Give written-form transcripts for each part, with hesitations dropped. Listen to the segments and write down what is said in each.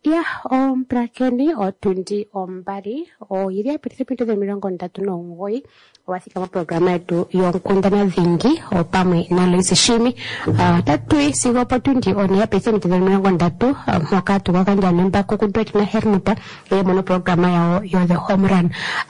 Ya, prakeni otundi ombari iri apitipito de mirongo ndatu n'omugoyi wasika mu programa yetu yonkundana dhingi pamwe na Loise Shimi tatui sigo opportunity oni apitipito de mirongo ndatu mwaka tukakanja nemba kukudweti na Hermuta mono programa yao yo the home run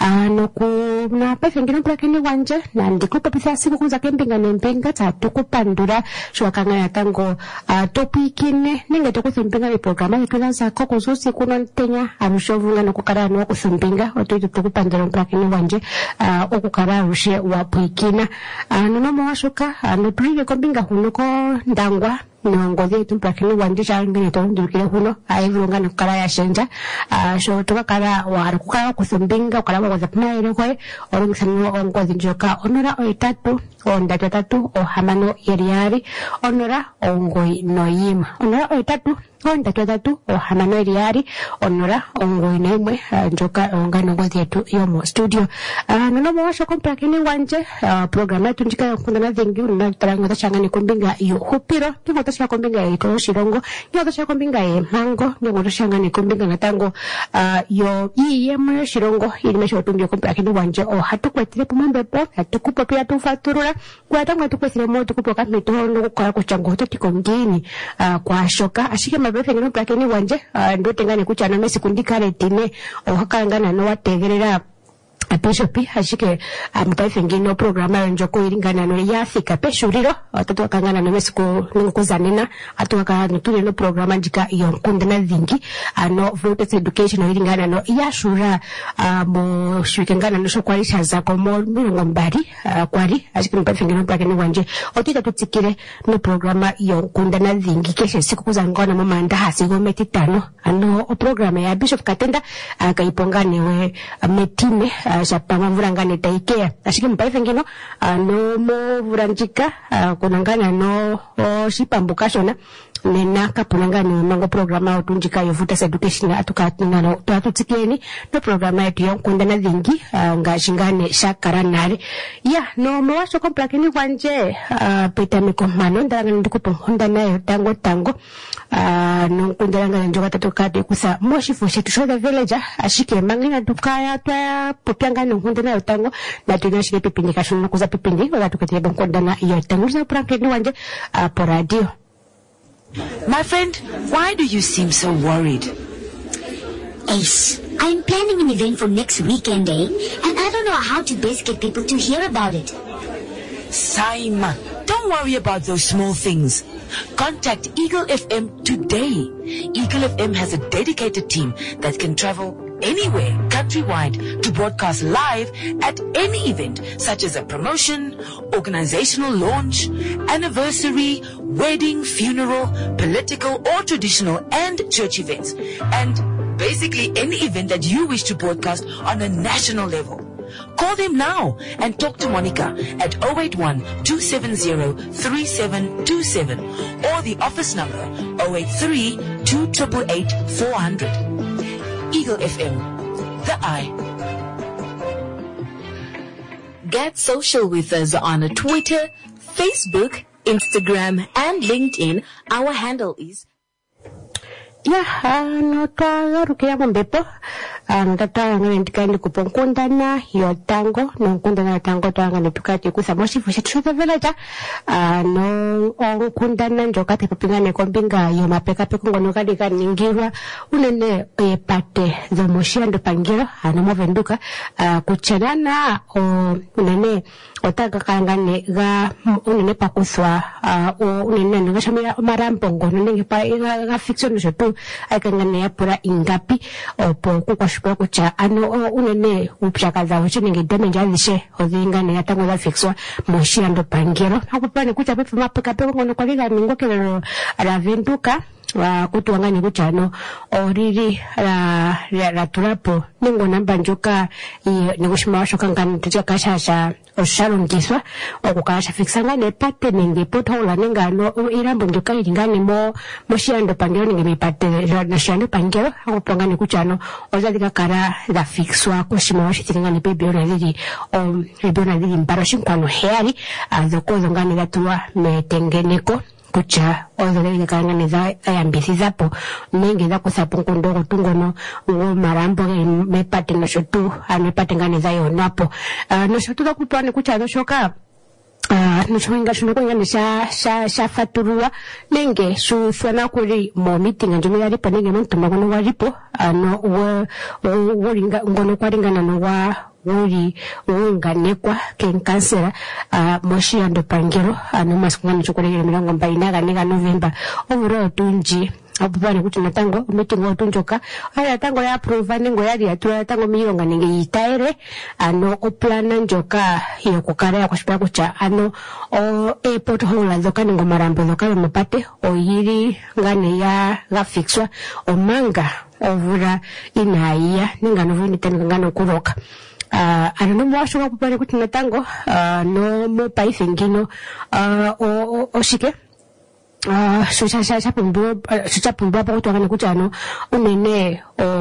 na pefe ngino prakeni wanje na ndikupa pisa siku kunza kempinga nempinga tatukupandura shwakanga ya tango topikine ninge tokusimpinga ni programa yetu zako kuzusi kuno ntenya arushovunga no kukarano wakusimpinga otuitu tukupandura prakeni wanje okukara rushe wapwikina nonomo washuka notulile kombinga hunuko ndangwa nongozi yetu prakeni wanje changene tondukile huno aivunga nokukara ya shenja so tukakara warukukara kusimpinga ukara wakoza pumaile kwe orungisano ongozi njoka onora oitatu ondatu tatu ohamano yeriari onora ongoi noyima onora oitatu ondatu tatu ohamano yeriari onora ongoi noimwe njoka ongano ngozi yetu yomo studio nonomo washo komprakeni wanje programa yetu njika yonkundana dhingi unatarango changane kombinga yuhupiro kingoto cha kombinga yito shirongo kingoto cha kombinga mango kingoto changane kombinga natango yo yiyemo shirongo ilimesho tundio komprakeni wanje hatukwetile pumambepo hatukupo pia tufaturula kwa tangu tukwesile mo tukupoka mitondo kukora kuchango totiko ngini kwa shoka ashike mabefe ngino prakeni wanje ndo tengane kuchana mesi kundikare tine ohakangana no wategerera Bishopi ashike mpaife ngino programa njoko iringana no yafika peshuriro atatuakangana no mesiku nkuzanena atuakangana tuli no programa njika yonkundana dhingi no votes education iringana no yashura mo shwikengana no shokwarisha zako mo mirongo mbari kwari ashike mpaife ngino prakeni wanje otita tutsikire no programa yonkundana dhingi keshe siku kuzangona mo manda hasigo metitano programa ya Bishop Katenda kaipongane we metime shapama vurangane taikea ashike mpaife ngino no mo vuranjika kunangana no shipambuka shona nena kapunangani mango programa otunjika yovuta education atukatina no twatutsikeni no programa yetu yonkundana dhingi ngashingane shakaranari ya no mwasho komprakeni wanje peta mikomano ndangana ndikuponda nayo tango no kundanga njoka tatokade kusa moshifu shetu shoda villager ashike mangina tukaya twa popyanga no kundana yo tango na tunashike pipindi kashuno kuza pipindi wala tukatia bonkondana yo tango za prakeni wanje po radio. My friend, why do you seem so worried? Ace, I'm planning an event for next weekend, and I don't know how to best get people to hear about it. Saima, don't worry about those small things. Contact Eagle FM today. Eagle FM has a dedicated team that can travel anywhere countrywide to broadcast live at any event such as a promotion, organizational launch, anniversary, wedding, funeral, political or traditional and church events, and basically any event that you wish to broadcast on a national level. Call them now and talk to Monica at 081-270-3727 or the office number 083-288-400. Eagle FM, the eye. Get social with us on Twitter, Facebook, Instagram, and LinkedIn. Our handle is... no twarukia mbepo ndatanga ndikandi kuponkundana yo tango no kundana tango twanga tukati kusamoshi fushi tushota velaja no onkundana njoka tepingane kombinga yo mapeka peko ngono kadi kaningirwa unene pate za moshia ndo pangiro mo venduka kuchanana unene otaka kangane ga unene pakuswa unene ngashamira marampo ngono nenge pa ga fiction shotu aikangane ya pura ingapi opo kukwashukwa kucha unene upshakaza uchinenge damage alishe odingane yatango la fixwa moshia ndo pangiro hakupane kucha pepe mapeka pepe ngono kwa liga ningokelo ravenduka kutuangani kuchano oriri la turapo ningo namba njoka nigushima washoka ngani tuchakashasha oshalongiswa okukasha fixangane pate ninge pothola ningano irambo njoka iringane moshiyando pangero ninge mipate na shiyando pangero akupangani kuchano ozalika kara la fixwa kushima washitingane pebiona lili mbaro shinkwano heari zokozo ngani latuwa metengeneko kucha odole kanganiza ayambisizapo nengeza kusapo nkondogo tungono marambo mepate noshotu amepate nganiza yonapo noshotu kupane kucha doshoka nushoinga shunokwengani sha faturua nenge shuthwana kuri mo meeting njumi yaripo nenge montuma ngono waripo woringa ngono kwaringana no wa wori unganekwa kenkansera moshi ando pangero masikungani chokolekele 24 November ovuro tunji abubane kuti natango meeting otunjoka aya tango ya approve nengo yali atura tango milonga nenge itaire oplana njoka yokukara ya kwashipira kucha airport hola zoka nengo marambo zoka mapate oyiri ngane ya gafixwa omanga ovura inaiya ninga novuni ngano kuroka no mwashoka kupane kuti natango no mo país ngino oshike shuchapumbwa pa kutwakana kuti unene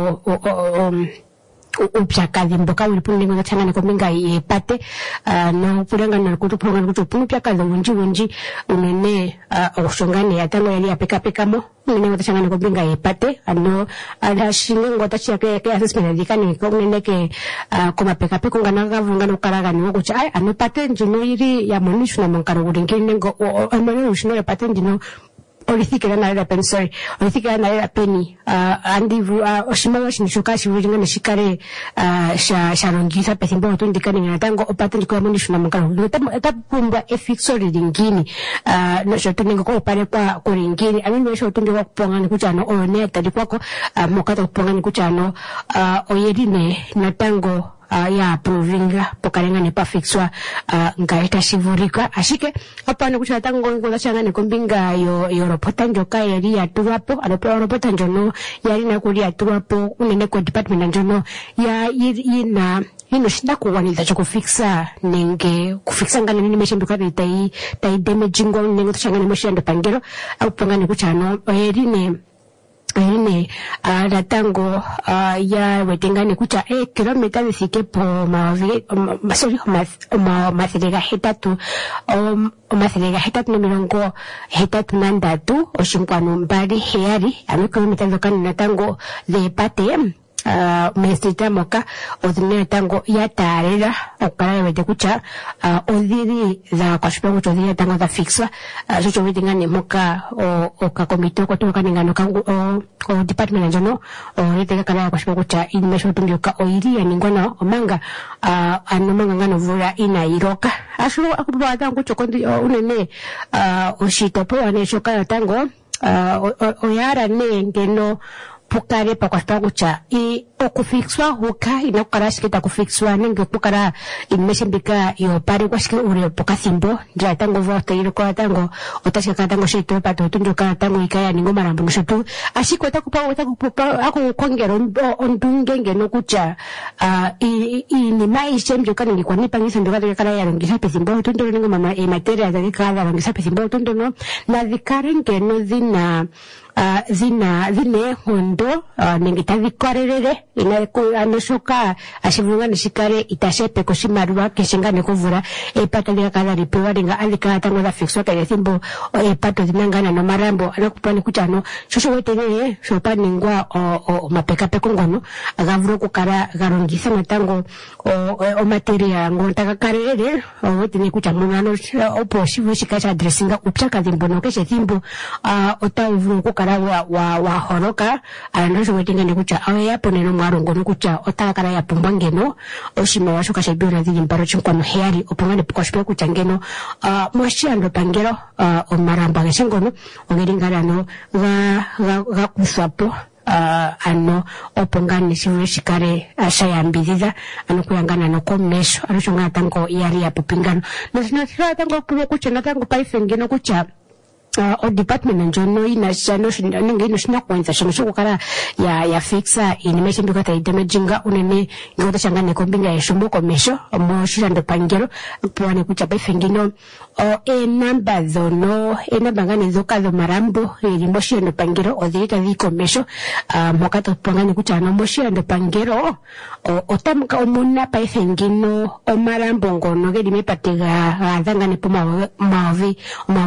upyakazi mboka uli puningo gatangane kombinga yepate no pulengana kuti pulengana kuti upyakazi unji unene okushongane yatango yali yapekapekamo unene gatangane kombinga yepate shingo tachia ke assessment dikani ko unene ke komapekapeko ngana gavunga no karagani ukuthi pate njino iri ya monishu na mankaro ngene ngo amane ushino yapate njino olithikira na era pensori olithikira na era peni andivu oshimawa shinishoka shivuringa nishikare sharongisa pesimbo otundikani natango opate ndiko yamonishu na mankaro tapumbwa efixori ringini no shoteningo ko pare kwa kuringini amini shotundiwa kupongani kuchano one tadi kwako mokata kupongani kuchano oyerine natango ya approvinga pokarenga ne pafixwa ngaita shivurika ashike hapana kucha tango ngola changane kombinga yo ropota njoka yari aturapo ropota njono yari na kuri aturapo unene ko department njono ya ina shinda kuwaniliza cho kufixa nenge kufixa ngane nini meshimbuka tai damage ngo nenge tuchangane moshando pangero apongane kuchano yerine ratango ya wetengane kucha kilomita zifike po maserega hetatu na mirongo hetatu na ndatu oshinkwano mbali heyari kilomita zokani natango zepate Ministrita moka odhine tango ya tarera okara wete kucha odhiri za kwashipa kucho odhiri tango za fixwa socho wetingane moka oka komite ko tuka ningano kangu o department njano rete kala kwashipa kucha inimesho tungyoka oiri ya ningwana omanga anomanga ngano vura ina iroka ashuru akuba tango chokondi unene oshitopo aneshoka tango oyara ne ngeno pukare pa kwashipa kucha okufixwa huka inakukarashikita kufixwa nenge pukara imeshembika yo pari kwashike ure pokasimbo nja tango vote ile kwa tango otashika tango shito pato tunjoka tango ikaya ningo marambo nshutu ashiko takupa ako kongero ondungenge no kucha ni maisha mjoka ni kwa nipa ngisa ndoka kala ya ngisa pesimbo tunjo ningo mama materia za kala ngisa pesimbo tunjo no na vikarenge no zine hondo nengitavikwarerere anoshoka ashivunga nishikare itashepe koshimarua keshengane kuvura epato lika kala ripewa ringa alika tango za fixwa kaya thimbo epato zinangana no marambo anakupani kuchano shosho wetenye shopani ngwa mapeka peko ngono agavuro kukara garongisa natango materia ngontaka karere wetenye kuchamunano opo shivu shikasha adresinga upchaka zimbono keshe thimbo otavuro kukara wa horoka anasho wetenye kucha awe yapo neno mwarongo nukucha otakara ya pumbangeno oshima washoka shebira dhili mparo chinkwano heyari opongane pukwashipia kucha ngeno mwashiando pangero omaramba geshengono ongeringana ga kuswapo opongane shivu shikare shayambiziza kuyangana no komesho shunga tango yari ya pupingano nasinatira tango pulo kucha natango paifengeno kucha o department njono ina shano nenge ino shina kwanza shano shukukara ya fixa inimeshe mbika ta damaging unene ngota changane kombinga ya shumbo komesho mo shirando pangero puane kucha baifengino enamba zono enamba ngane zokazo marambo eri moshiyando pangero odhita dhikomesho moka topangani kucha no moshiyando pangero otamuka omuna paithe ngino omarambo ngono geli mepatega gadhangane po maovi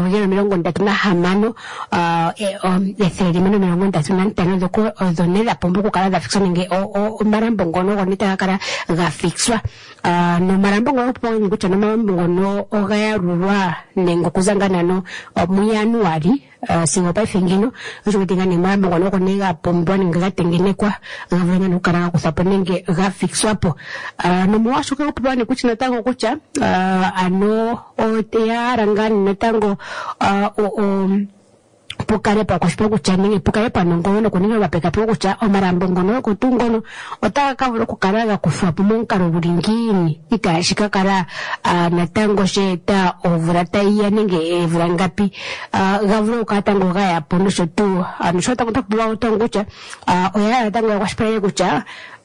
36 etheli 35 zoko zonela pombo kukala gafixwa nenge omarambo ngono gonita kala gafixwa no marambo ngono popangani kucha no marambo ngono ogayarulwa nengo kuzangana no mu January singo paithe ngino ojukutinga ni marambo ngono konega pombo ninga gatengenekwa gavenga nukara kusapo nenge gafixwapo no mwashuka kupani kuchina tango kucha ano otea rangani natango pukare pa kushpa kucha ningi pukare pa nongono kuninga wapeka po kucha omarambo ngono kutungono otaka kavuro kukaraga kufwapo munkaro buringini ikashika kara natango sheta ovurata iya ninge evurangapi gavuro ukatango gaya pono shotu shota kutakuwa utango kucha oyara tango ya kushpa kucha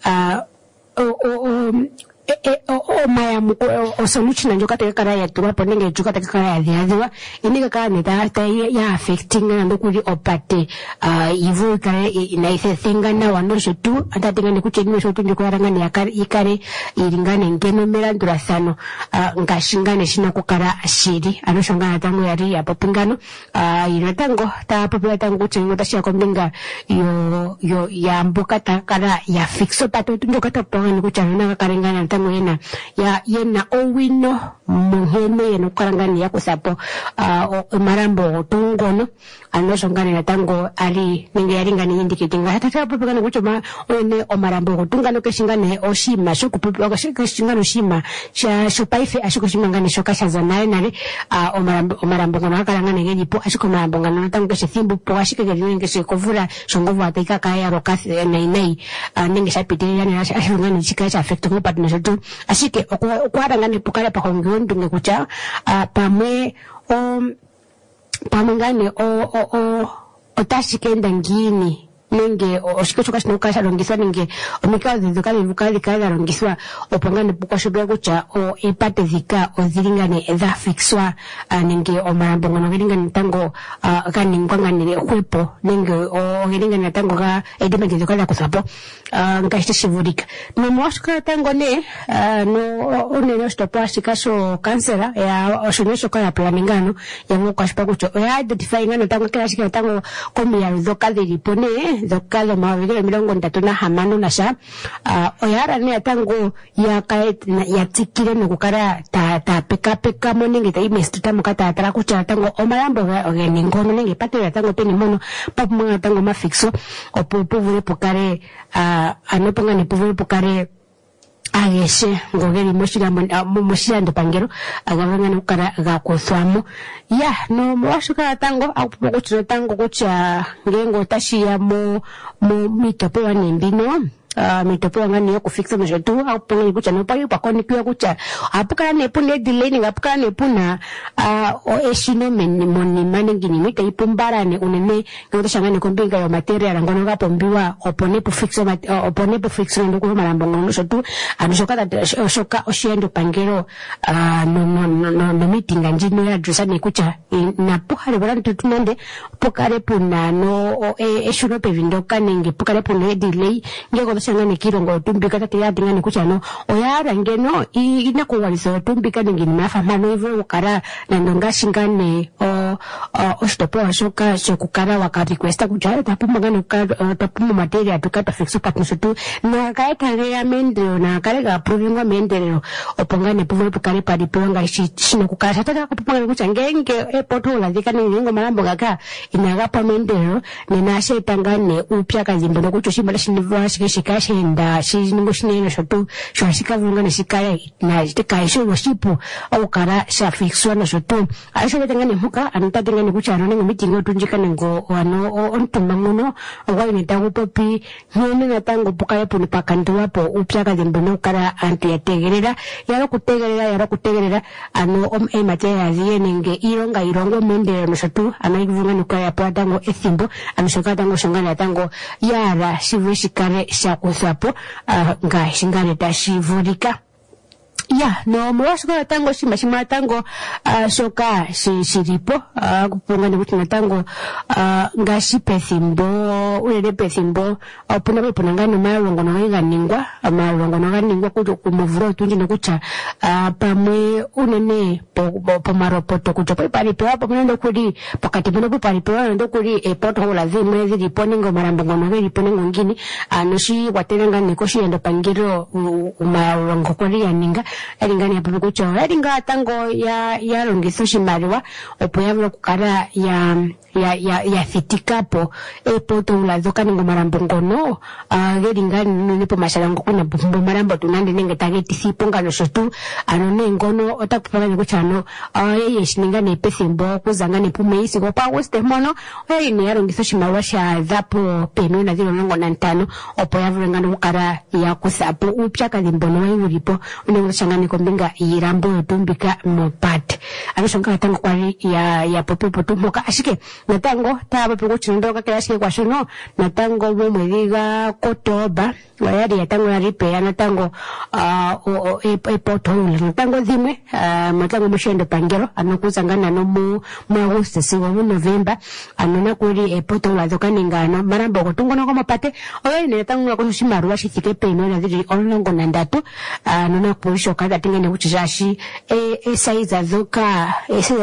mayamu solution njoka tekara ya tuwa ponenge njoka tekara ya dhiadhiwa inika kaa nita ya affecting na ndokuli opate ivu ikare inaithe thengana wanosho tu atatenga nikuche nime shotu njoko yarangani yakare ikare iringane ngeno merandura thano ngashingane shina kukara shiri anoshongana tango yari ya popingano inatango ta popula tango kuche ngota shia kombinga yo ya mbuka takara ya fixo pato njoka tapanga nikucha nanga karengana tango yena owino muhene yeno karangani ya kusapo marambo tungono anoshongana na tango ali ninge yaringani indicating hata popagana kuchoma one omarambo tungano keshingane oshima shokupopa keshingano shima sha shopaife ashikoshimangane shoka shazanaye nale omarambo ngono karangani ngejipo ashiko marambo ngano tango keshithimbu po ashikegeli ngeshe kovura shongovu ataika kaya rokasi nei ninge shapitirira ni ashingani chika cha affect ko patno shotu ashike okwarangani pokale pakongwe ndunge kucha pamwe pamangane otashikenda ngini nenge oshikochoka shinoka shalongiswa nenge omikao zizokali vukali kala longiswa opangane pukwashobya kucha epate zika ozilingane dhafixwa nenge omarambo ngono gelingane tango kaningwangane hwepo nenge gelingane tango ga edimenge kala kusapo ngashite shivurika no mwashuka tango ne no onene stopa shikasho kansera ya oshonesho kala planingano ya mwashuka kucho ya identify ngano tango kala shika tango komi ya zokali ripone zokalo mawigile 35 nasha oyara ne tango ya kae ya tikire no kukara ta peka moninge ta imestita mukata atara kucha tango omarambo ogeni ngono nenge patira tango peni mono papu mwa tango mafixo opuvule pokare anoponga ne puvule pokare ageshe ngogeri moshirando pangero agavanga nukara gakozwamo ya no mwashuka tango akupokuchiro tango kucha ngengo tashiya mo mitopewa nembino mitopewa ngani yoku fixa mshotu au pongi kucha no pagi pakoni pia kucha apuka ne pune delay apuka ne puna eshino moni maningini mita ipumbara ne unene ngoto shangane kombinga yo material ngono ga pombiwa opone pu fixa ndo ko marambo ngono shotu anishoka shoka oshiendo pangero no meeting anjino ya dresa ne kucha na puhare borantu tunande pokare puna no eshino pevindoka nenge pokare puna delay ngeko shangane kirongo tumbika tati ya dingane kuchano oyara ngeno ina kuwaliso tumbika ngini mafamano hivyo ukara na ndonga shingane ostopo shoka shokukara waka requesta kuchara tapumagane tapumu materia tukata fixo patnusu tu na kaeka rea mendero na karega approvingwa mendero opongane puvo pukare padi ponga shino kukara sataka kupanga kucha ngenge epotola dikane ngingo malambo gaka inagapa mendero ninashe tangane upya kazimbo nokucho shimbala shinivwa shikeshika shenda shiningo shinene shotu shwashika vunga nishikaya na jitika isho washipu au kara shafixwa na shotu aisho betengane muka antatengane kuchano nengo mitingo tunjika nengo wano ontumba muno ngoi nitago popi nene natango pukaye puni pakantu wapo upya kazimbo nukara antu yategerera yaro kutegerera ano materia ziye nenge irongo mendero no shotu anaigivunga nukaya po atango ethimbo anishoka tango shongane atango yara shivwe shikare shakusapo nga shingane tashivurika no mwashoka tango shima tango shoka shiripo kupunga ni kuti tango ngashi pethimbo urere pethimbo opuna ngano malongo no ganingwa kuti kumuvuro tunji nokucha pamwe unene pomaropoto kuti palipewa pamwe kuri pakati pano palipewa ndo kuri poto la zimwe zilipo ningo marambo ngono zilipo ningo ngini anoshi watenga nikoshi endo pangiro umalongo kuri yaninga elingani hapo kucho elinga tango ya longiso shimaliwa opo yavula kukala ya fitikapo poto ulazoka ningo marambo ngono gelingani nipo mashalango kuna bumbo marambo tunande nenge tageti siponga noshotu anone ngono otakupanga nikuchano yeshiningani pesimbo kuzangani pume isi kwa weste mono ni ya longiso shimaliwa sha zapo penu na zilo nongo nantano opo yavula ngano kukara ya kusapo upyaka limbono wa yulipo unengo shangani kombinga irambo yotumbika mopate anashonga tango kwari ya popo tumboka ashike natango taba pego chindoka kila ashike kwa shono natango mwediga kotoba wayari ya tango yaripe natango epoto natango zimwe matango mshendo pangero anokuzangana no mu August siwa mu November anona kuri epoto ulazoka ningano marambo kotungo no mopate oyo ne tango ko shimaruwa shitike peno na ziri onongo nandatu anona kurisho kada tingene kuchijashi size zoka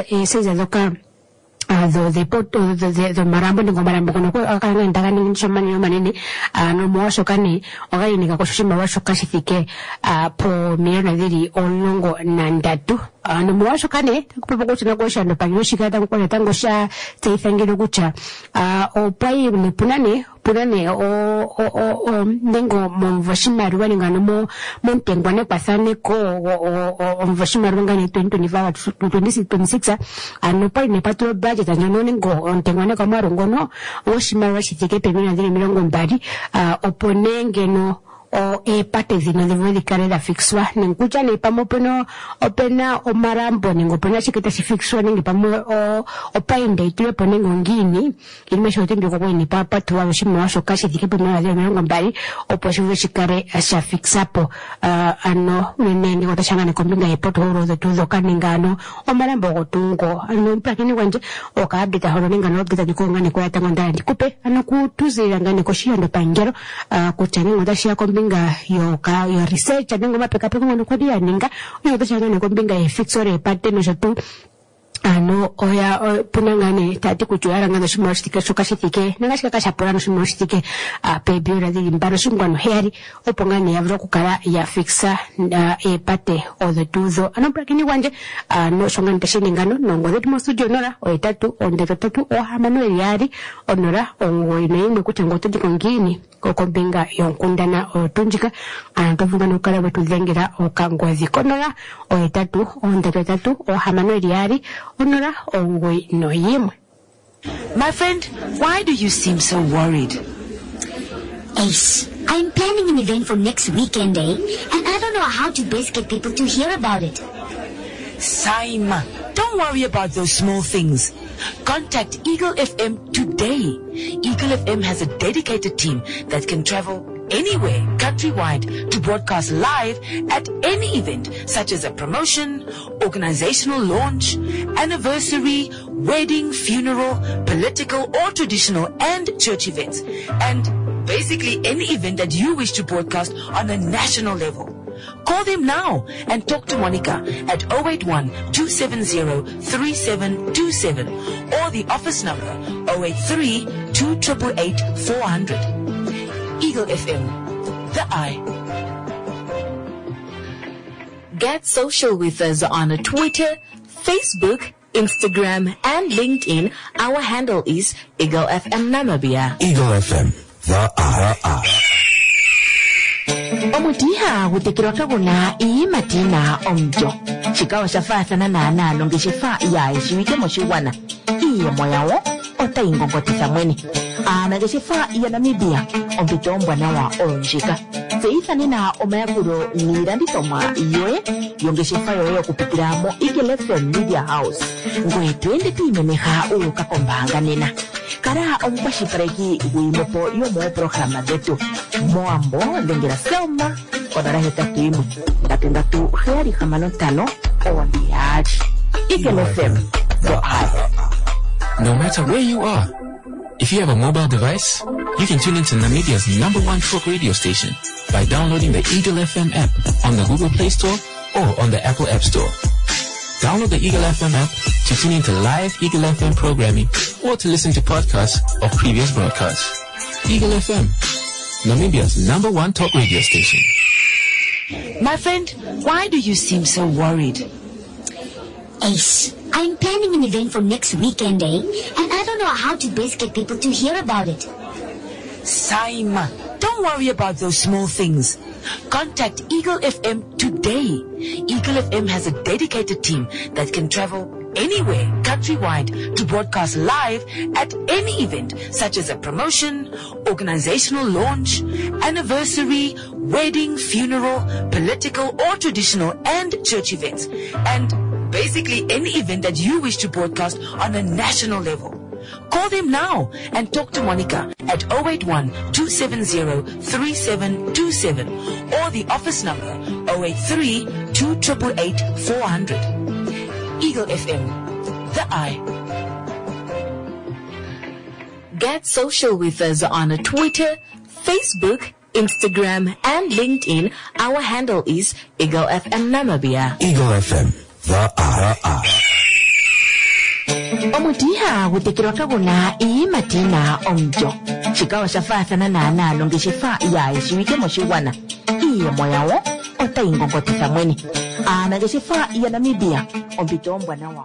the poto the marambo ningo marambo kono akanga ndaga ningo shomani no manene no mwasho kane ogai ninga koshima washo kashifike po milioni ziri onongo nandatu no mwasho kane kupopo kuchina kwesha ndo pangiro shikata kwa tango sha teifangiro kucha opai ni punane nengo mvashimaruwa ningano montengwane pasane ko mvashimaruwa ngane 2025 2026 anopai ne patro budget anyono ningo ntengwane kwa marongono oshimaruwa shitike pemina zile milongo mbali oponenge no pate zino zivoli karela fixwa ninguja ni pamo opena omarambo ningo pena chikita shifixwa ningi pamo opainde ituwe ponengo ngini ilimesho utimbi kwa ni papa tuwa ushima washo kashi zikipu mwana zile milongo mbali opo shivu shikare asha fixapo nene watashanga ni kombinga epoto horo zotuzo kaningano omarambo gotungo mpakini wanje okaabita horo ningano gita nikonga ni kwa tango ndara ndikupe kutuzi ngani koshia ndo pangero kuchani watashia kombinga yo research ningo mapeka peko ngono kwadia ninga uyo tashanga kombinga fixore pate no shotu oya punangane tati kuchuara ngana shumashitike shukashitike nangashika kashapura no shumashitike pebira di mbaro shungwano heri opongane yavro kukara ya fixa pate o the tuzo anoprakini wanje no shongani tashini ngano nongo zetu mo studio nora o etatu ondero tatu o hamano yari onora ongo inaime kuchango tadi kongini kokombinga yonkundana otunjika anatofunga nukala wetu zengira okangwazi konora o etatu ondero tatu o hamano yari onora ongoi no yimwe. My friend, why do you seem so worried? Ace, I'm planning an event for next weekend, and I don't know how to best get people to hear about it. Saima, don't worry about those small things. Contact Eagle FM today. Eagle FM has a dedicated team that can travel anywhere countrywide to broadcast live at any event, such as a promotion, organizational launch, anniversary, wedding, funeral, political or traditional and church events, and basically any event that you wish to broadcast on a national level. Call them now and talk to Monica at 081-270-3727 or the office number 083-2888-400. Eagle FM, the eye. Get social with us on Twitter, Facebook, Instagram, and LinkedIn. Our handle is Eagle FM Namibia. Eagle FM, the eye. Omutiha gutekirwa kaguna imatina omjo chikawa shafasa na longeshefa ya ishiwike moshiwana iye moyawo ota ingongotisa mwene anageshefa ya Namibia ombitombwa nawa onjika seisa nina omayakuro niranditoma yoe yongeshefa yoye kupitiramo Eagle FM Media House ngwe twende timeneha ukakombanga nena kara ombashipareki wimopo yomo programa zetu moambo lengera Selma odara hetatu imu tatendatu heri kamano tano oniari Eagle FM the eye. No matter where you are, if you have a mobile device, you can tune into Namibia's #1 talk radio station by downloading the Eagle FM app on the Google Play Store or on the Apple App Store. Download the Eagle FM app to tune into live Eagle FM programming or to listen to podcasts of previous broadcasts. Eagle FM, Namibia's #1 talk radio station. My friend, why do you seem so worried? Ace, I'm planning an event for next weekend, and I don't know how to best get people to hear about it. Saima, don't worry about those small things. Contact Eagle FM today. Eagle FM has a dedicated team that can travel anywhere countrywide to broadcast live at any event, such as a promotion, organizational launch, anniversary, wedding, funeral, political or traditional and church events, and basically any event that you wish to broadcast on a national level. Call them now and talk to Monica at 081-270-3727 or the office number 083-2888-400. Eagle FM, the eye. Get social with us on Twitter, Facebook, Instagram, and LinkedIn. Our handle is Eagle FM Namibia. Eagle FM, the eye. Omutiha gutekirwa kaguna imatina omjo chikawa shafathana na nalo ngishifa ya ishiwike moshiwana iye moyawo otaingongotisa mweni gishifa ya Namibia ombitombwa nawa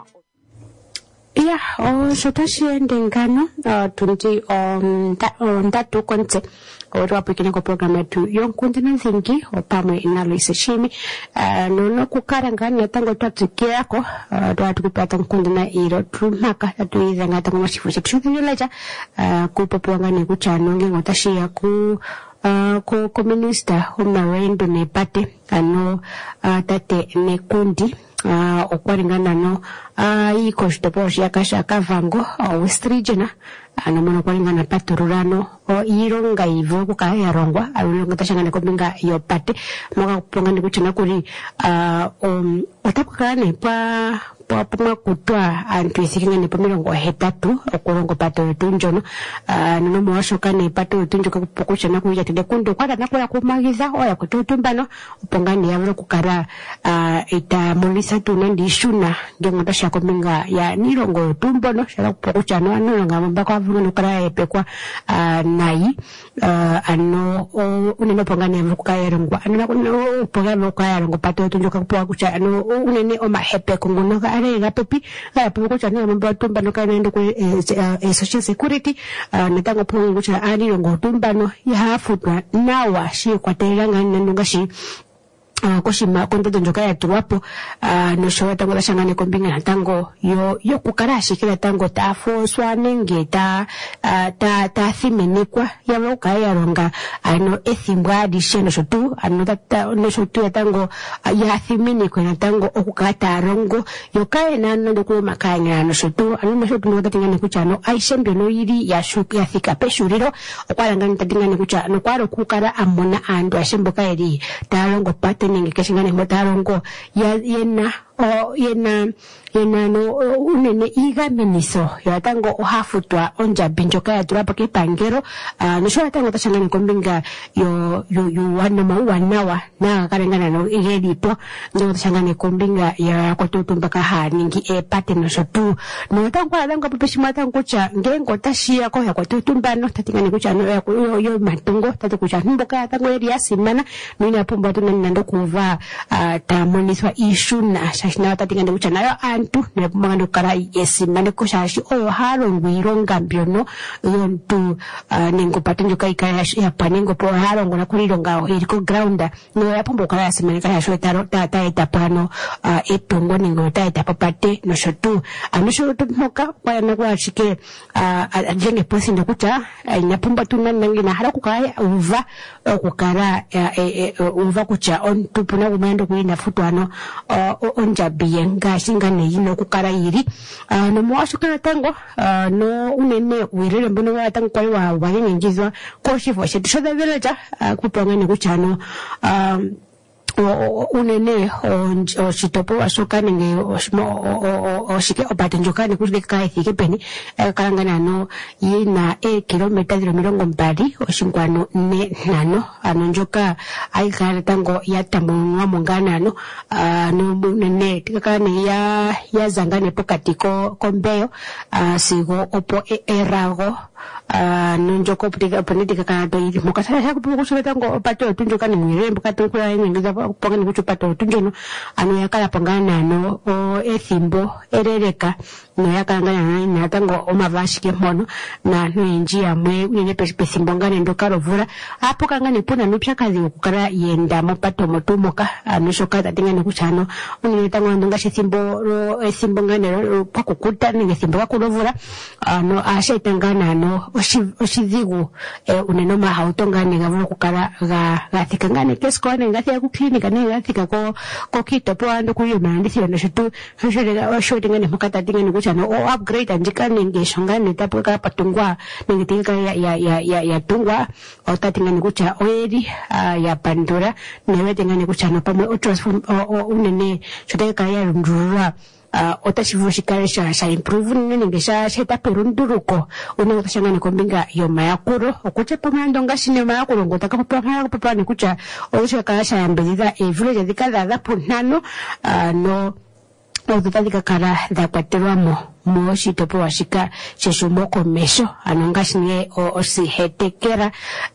shotashiende ngano tundi ndatu konte ori wapikine ko program yetu yonkundana zingi opamwe nalo iseshimi nono kukarangana tango twatikia ko twatukupata nkundana iro trumaka tuizanga tango mashifu chipshukuyulaja kupopwangane kuchanonge ngotashia ku minister umarendo nepate tate nekundi okwaringana no ikoshitoposhi yakashaka vango West Region anomono kwaringana patururano ironga ivo kukaya yarongwa alonga tashangana kombinga yopate moka kupongana kuchina kuri otapukane pa kutwa antu isikingane pa mirongo hetatu okurongo pato tunjono nono mwashokane pato tunjoka kupokuchana kuja tudekundo kwada nakula kumagiza oya kututumbano upongani yavro kukara ita molisa tunandi shuna ngengo tasha kombinga ya nirongo tumbono shara kupokuchana anonga mbako avunga nukara epekwa nai ano unene pongani yavro kukaya rongwa ano pongani kukaya rongwa pato tunjoka kupokucha ano unene oma hepe kungunoka arega pepi kupokucha ni mambo tumbano kana ku social security natango pongucha ani rongo tumbano ya futwa nawa shi kwateranga nanga shi koshima konto njoka ya tuwapo no showa tango lashangane kombinga na tango yo kukarashi kila tango tafo swanenge ta thimenikwa ya moka ya ronga ano ethimbwa adisheno shotu ano tata no shotu ya tango ya thimenikwa na tango okukata rongo yokae na ndo ku makanya no shotu ano shotu no tatingane kuchano aishembyo no yiri ya shuku ya thika peshuriro okwarangana tatingane kuchano kwaro kukara amona ando ashemboka eri tarongo pate ningi keshingane motarongo yena no unene igamiso ya tango ohafutwa onja binjoka ya turapa kipangero no shwa tango tashangane kombinga yo wanawa na karengana no igedipo ndo tashangane kombinga ya kotutumbaka haningi pate no shotu no tango popeshima tango cha ngengo tashia ko ya kotutumbano tatingane kucha no yo matungo tatikucha mboka tango ya simana nina pumba tunani ndo kuva tamoniswa ishuna shashina tatingane kucha nayo antu ne mangando karai esimane ko shashi oyo haro ngwironga mbyono yontu nengo patunjo kai ya panengo po haro ngona kurironga iriko grounda no ya pombo kala simane kala shwetaro tata etapano etongo nengo tata papate no shotu anisho tumoka kwa na kwa shike ajenge posi ndo kucha inapumba tunani na hara kukaya uva kukara uva kucha on tupuna umendo kuina futwano on onja bienga singane yino kukara yiri no mwashuka tango no unene wirere mbono wa tango kwa wali ngizwa ko shifo shetu shoda village kupanga kuchano unene o chitopo ashoka nenge o shike opate njokani kushika ithike peni kalangana no yina kilomita 200 oshinkwano ne nano anonjoka aikala tango yatamwa mongana no nene tikakane ya zangane pokati ko mbeyo sigo opo erago nonjoko politika kana to yiri mukasala ya kupukusha tango pato tunjokani ngire mbukato kula ngiza pongani kuchupato tunjono ano yakala pongana no ethimbo erereka no yakangana na tango omavashike mono na njia mwe unene pesipimbo ngane ndokarovura apo kangane pona nupyakazi okukala yenda mopato motumoka ano shoka tatingane kuchano unene tango ndongashe ethimbo ngane pakukuta nenge thimbo kakurovura ano ashaitangana no oshizigu uneno mahauto ngane gavula kukala gathika ngane kesikone ngathika ku klinika ne gathika ko kitopo ando kuyo mandithira no shitu shote ngane mukata tingane kuchano o upgrade anjika nenge shongane tapo ka patungwa nenge tika ya tungwa o tatingane kucha oeri ya pandura newe tingane kuchano pamwe o transform unene shote ka ya ndurura otashivushikale sha improve nenge sha perunduruko une utashangane kombinga yo mayakuro okuche pamando ngashine mayakuro ngotakapapa papa ni kucha osho kasha yambeliza village zikadha punano no odutadika kara da kwaterwamo moshi topo washika sheshumoko mesho anongashine osihetekera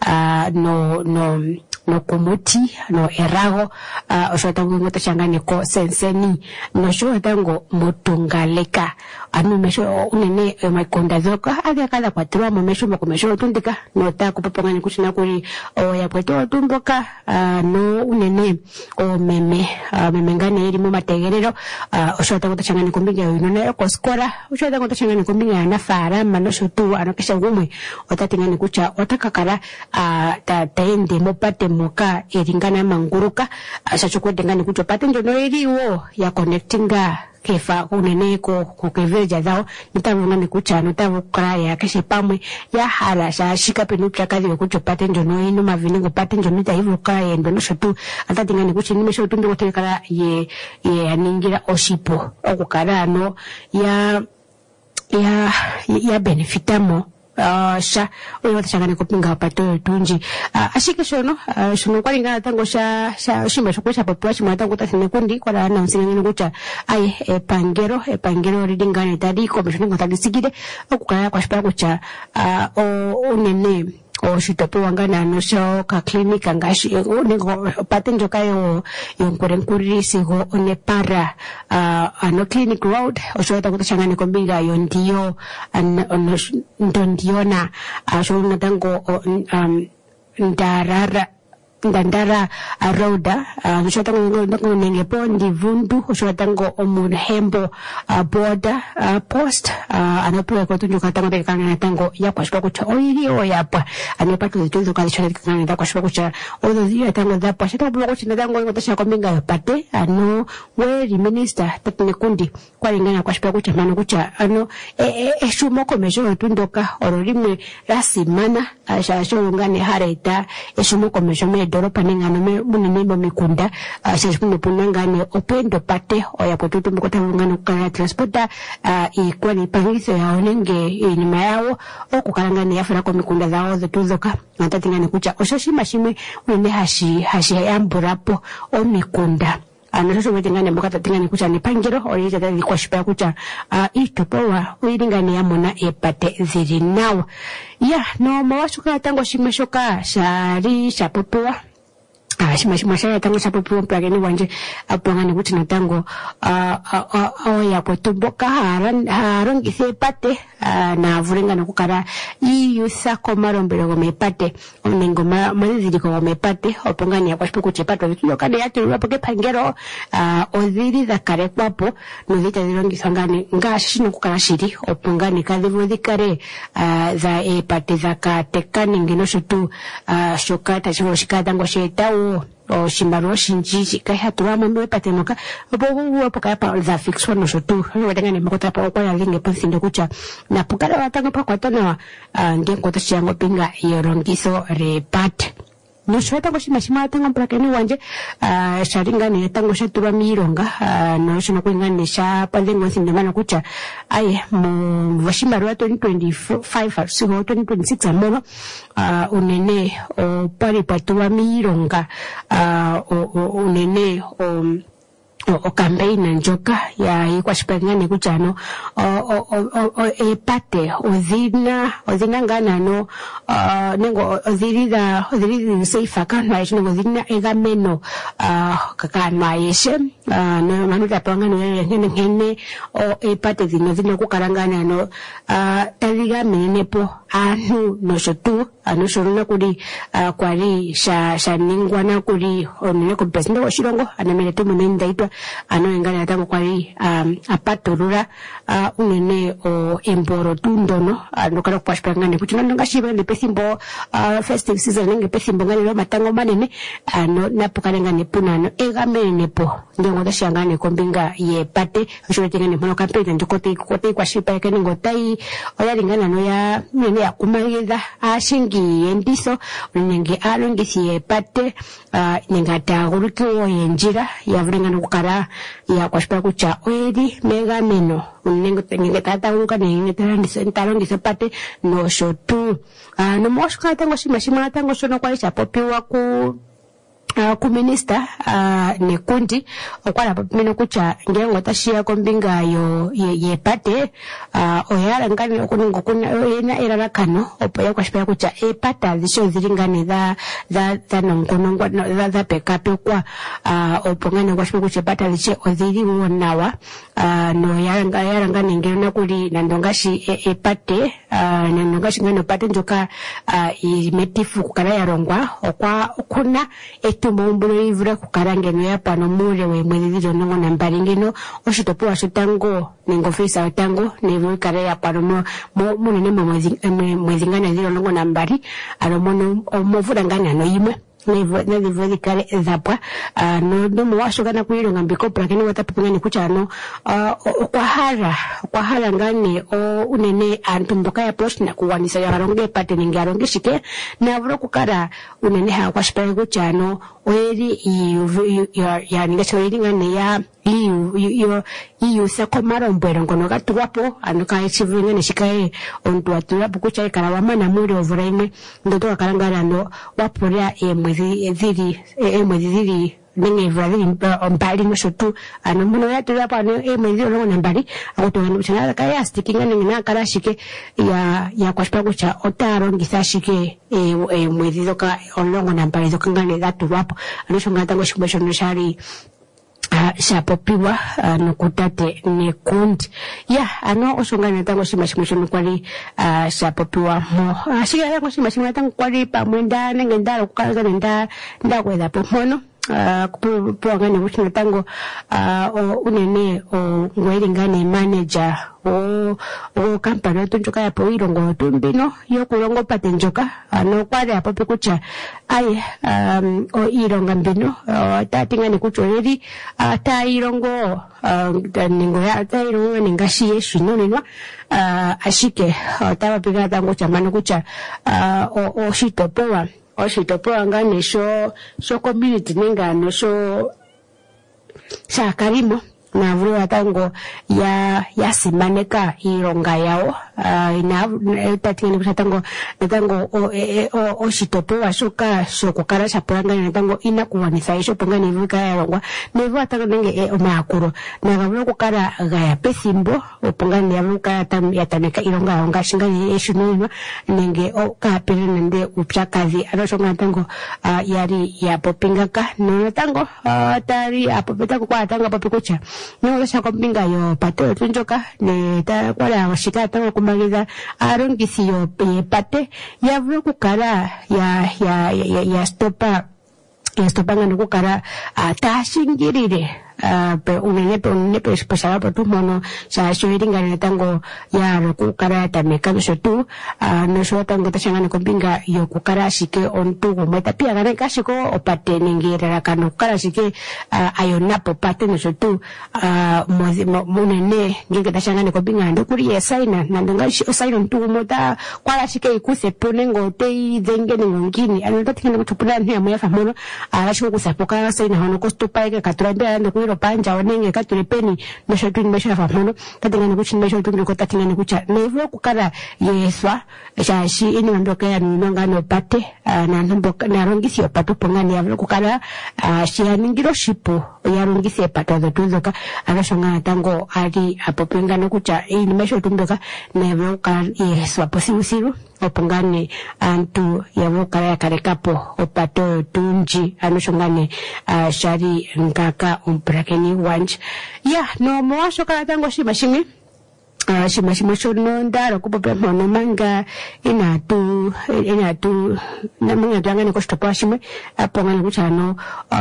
no kumuti no erago oshotango ngoto changane ko senseni no shotango motungaleka anu mesho unene makonda zoka ade kada kwatrwa mo mesho makomesho tundika no ta kupapangani kuchina kuri ya pweto tumboka no unene o meme ngane iri mu mategerero oshotango to changane kombinga yinone ko skora oshotango to changane kombinga na fara mano shotu anokesha gumwe otatingane kucha otakakara taende mopate moka eringana manguruka asachukode ngani kutopate njono eriwo ya connectinga kefa unene ko keveja zao nitavuna nikuchano tavukra ya keshe pamwe ya hala sha shika penupya kazi kutopate njono ino mavini kupate njono tahivuka yendo no shotu atatinga nikuchi nimesho tumbe kotekala ye aningira oshipo okukara no ya benefitamo sha oyo tashangane kopinga pato tunji ashike shono kwalinga tango sha shimba shokusha popwa shimwa tango tasine kundi kwa na nsingene kucha ai pangero ridingane tadi ko bishono tadisigide okukaya kwa shpa kucha onene o shitopo wangana no sho ka klinika ngashi nego patenjo kayo yonkurenkuri sigo one para ano clinic road o sho ta kutashangane kombinga yondio ndondiona sho natango ndandara roda shotango nenge pondi vundu shotango omunhembo border post anapewa kwa tunjo katango tekana tango ya kwa shpa kucha oiri o yapa anepatu zituzo kali shona tekana kwa shpa kucha ozo zia tango za pa shata kwa kucha tango ngotasha kombinga yopate ano weri minister tatine kundi kwa lingana kwa shpa kucha mano kucha ano eshumoko mesho tundoka ororimwe rasimana shasho ngane hareta eshumoko mesho doropa nengano munene mikunda sishikuno punangane opendo pate oya potutu mkota ngano kala transporta ikwani pangise ya onenge inyuma yao okukalangane yafura kwa mikunda zao zetuzoka natatingane kucha oshoshima shimwe unene hashi yamburapo o mikunda anoshosho wetingane mkata tingane kucha ni pangiro orija tali kwa shipa kucha itopowa uiringane ya mona epate ziri nawa ya no mawashuka tango shimeshoka shari shapopowa shimashaya tango shapopowa mpageni wanje apangane kucha na tango ya potumboka harongise epate na vurengana kukara iyusa komarombero gomepate onengo maziziriko gomepate opongani ya kwa shipa kucha epate wakilokane yatu ruwapoke pangero oziri zakare kwapo nuzita zilongiswa ngani ngashino kukara shiri opongani kadhivu zikare za epate zakatekani ngeno shotu shokata shivo shikata ngo shetau o shimaro shinjiji kai hatua mambe patemoka bobo poka pa za fixwa no shotu wedenga ne mokota pa kwa linge pa sindo kucha na pokara watanga pa kwatona ngeko tshango pinga yorongiso repat no shota ko shimashima tanga mpaka ni wanje sharinga ne tango shatura mironga no shino kwingane sha palengo sindemana kucha aye mu vashima rwa 2025 sigo 2026 amono unene o pari patua mironga unene o campaign njoka ya ikwashipangane kuchano epate ozina ngana no nengo ozirida safe kana ishingo ozina egameno kakana yeshe no manuta pangano ngene o epate zino kukarangana no taliga menepo anu no shotu anu shoruna kuri kwari sha ningwana kuri onene ko president wa shirongo anamene tumu nenda itwa ano engana tango kwari apatorura unene o emboro tundono nokara kwashpangane kuchina ngashiba ne pesimbo festive season nge pesimbo ngane lo matango manene ano napukalenga ne punano egamene po ndengo dashangane kombinga ye pate shotinga ne mono campaign ndokote kwashipa yakene ngotai oyalingana no ya nene yakumayeza ashingi endiso nenge alongisi ye pate nengata gurukiwo yenjira yavulenga nokukara ya kwashpa kucha oedi megameno nenge tata unka nenge talongisa pate no shotu no moshka tango shimashima tango shono kwa isha popiwa ku minister ne kundi okwala papimeno kucha ngengo tashia kombinga yo ye pate oyala ngani okuningo kuna yena erala kano opo yakwashpa kucha epata zisho zilingane za nongonongwa za pekape kwa opo ngane kwashpa kucha pata zishe ozili wonawa no yala ngani ngena kuli nandongashi epate nandongashi ngano pate njoka imetifu kukara yarongwa okwa kuna tumombulo ivura kukarange no yapa no mure we mwezi jonongo na mbaringeno oshitopo washotango nengofisa watango nevo kare yapa no munene mwezi ngana ziro nongo na mbari alo mono omuvura ngana no imwe nevo dikare zapwa no mwasho kana kuiro ngambiko prakeni watapungani kuchano kwa hara ngani unene antumbuka ya post na kuwanisa ya ronge pate ningaronge shike na vuro kukara unene ha kwa shpere kuchano oeri ya ningasho ngani ya iyo sakomara mbwero ngono gatuwapo anuka echivinga nishikae ontu aturapo kucha ikarawa mana muri ovuraime ndoto akarangara ndo wapura mwezi ziri nenge vradhi mbali no shotu anomuno ya turapo ano mwezi olongo nambali akutunga nukuchana kaya stikinga ningina karashike ya kwashpa kucha otaro ngisashike mwezi zoka olongo nambali zoka ngane gatuwapo anushonga tango shikubesho nushari shapopiwa nukutate nekundi ya ano oshongana tango shimashimashonu kwali shapopiwa mo ashika tango shimashimashonu tango kwali pamwenda nenge ndalo kukalga nda kweza pomono kupuangane kuchina tango unene ngwelingane manager o kampani tunjoka ya po irongo tumbino yo kulongo pate njoka no kwale apo pekucha aye o ironga mbino tatingane kuchoreri ta irongo ningo ya ta irongo ningashi yesu nonenwa ashike taba piga tango chamano kucha o shitopowa oshitopowa ngane sho community ningano sho shakarimo na vuru watango ya simaneka ironga yao tatingani kusatango natango oshitopowa shoka shokukara shapuranga natango inakuwanisa isho pongani ivuka ya rongwa nevo watango nenge omakuro nagavuru kukara gaya pesimbo opongani yavuka yataneka ironga yao ngashingani eshu nunwa nenge okapere nende upchakazi anoshonga natango yari yapopingaka natango tari apopetako kwa atanga popikucha no sa kompinga yo pate tunjoka ne ta kwala washika tango kumaliza arongisi yo pate ya vuru kukara ya stopa ngano kukara tashingirire pe especial por tu mono sa shuiringa ne tango ya kukara tameka no tu no so tango tashanga ko binga yo kukara shike ontu meta pia gane kasiko opate ningira kanu kara shike ayona popate no so tu munene nginga tashanga ko binga ndo kuri esaina nandanga shi osaina ntu mota kwala shike ikuse punengo tei dengene ngini anoto tikana kutupula ne amoya famono arasho kusapoka saina hono kostupa ke katurambia ndo kuiro panja onenge katurepeni no so tu nimesha famono katingana kuchinisha tu ndiko tatingana kucha nevo kukara yeswa shashi ini ndoka ya ninonga no pate na ndomboka na rongisi opatu pongani ya kukara shia ningiro shipo ya rongisi opatu za tuzoka arashonga tango ali apopenga no kucha ini mesho tumboka nevo kukara yeswa posiusiru opongani antu ya vokara ya karekapo opato tunji anushongane shari nkaka umprakeni wanj ya no moasho kala tango shimashimi shimashimo shono ndaro kupope mono manga inatu na manga twangane ko stopa shime apongana kuchano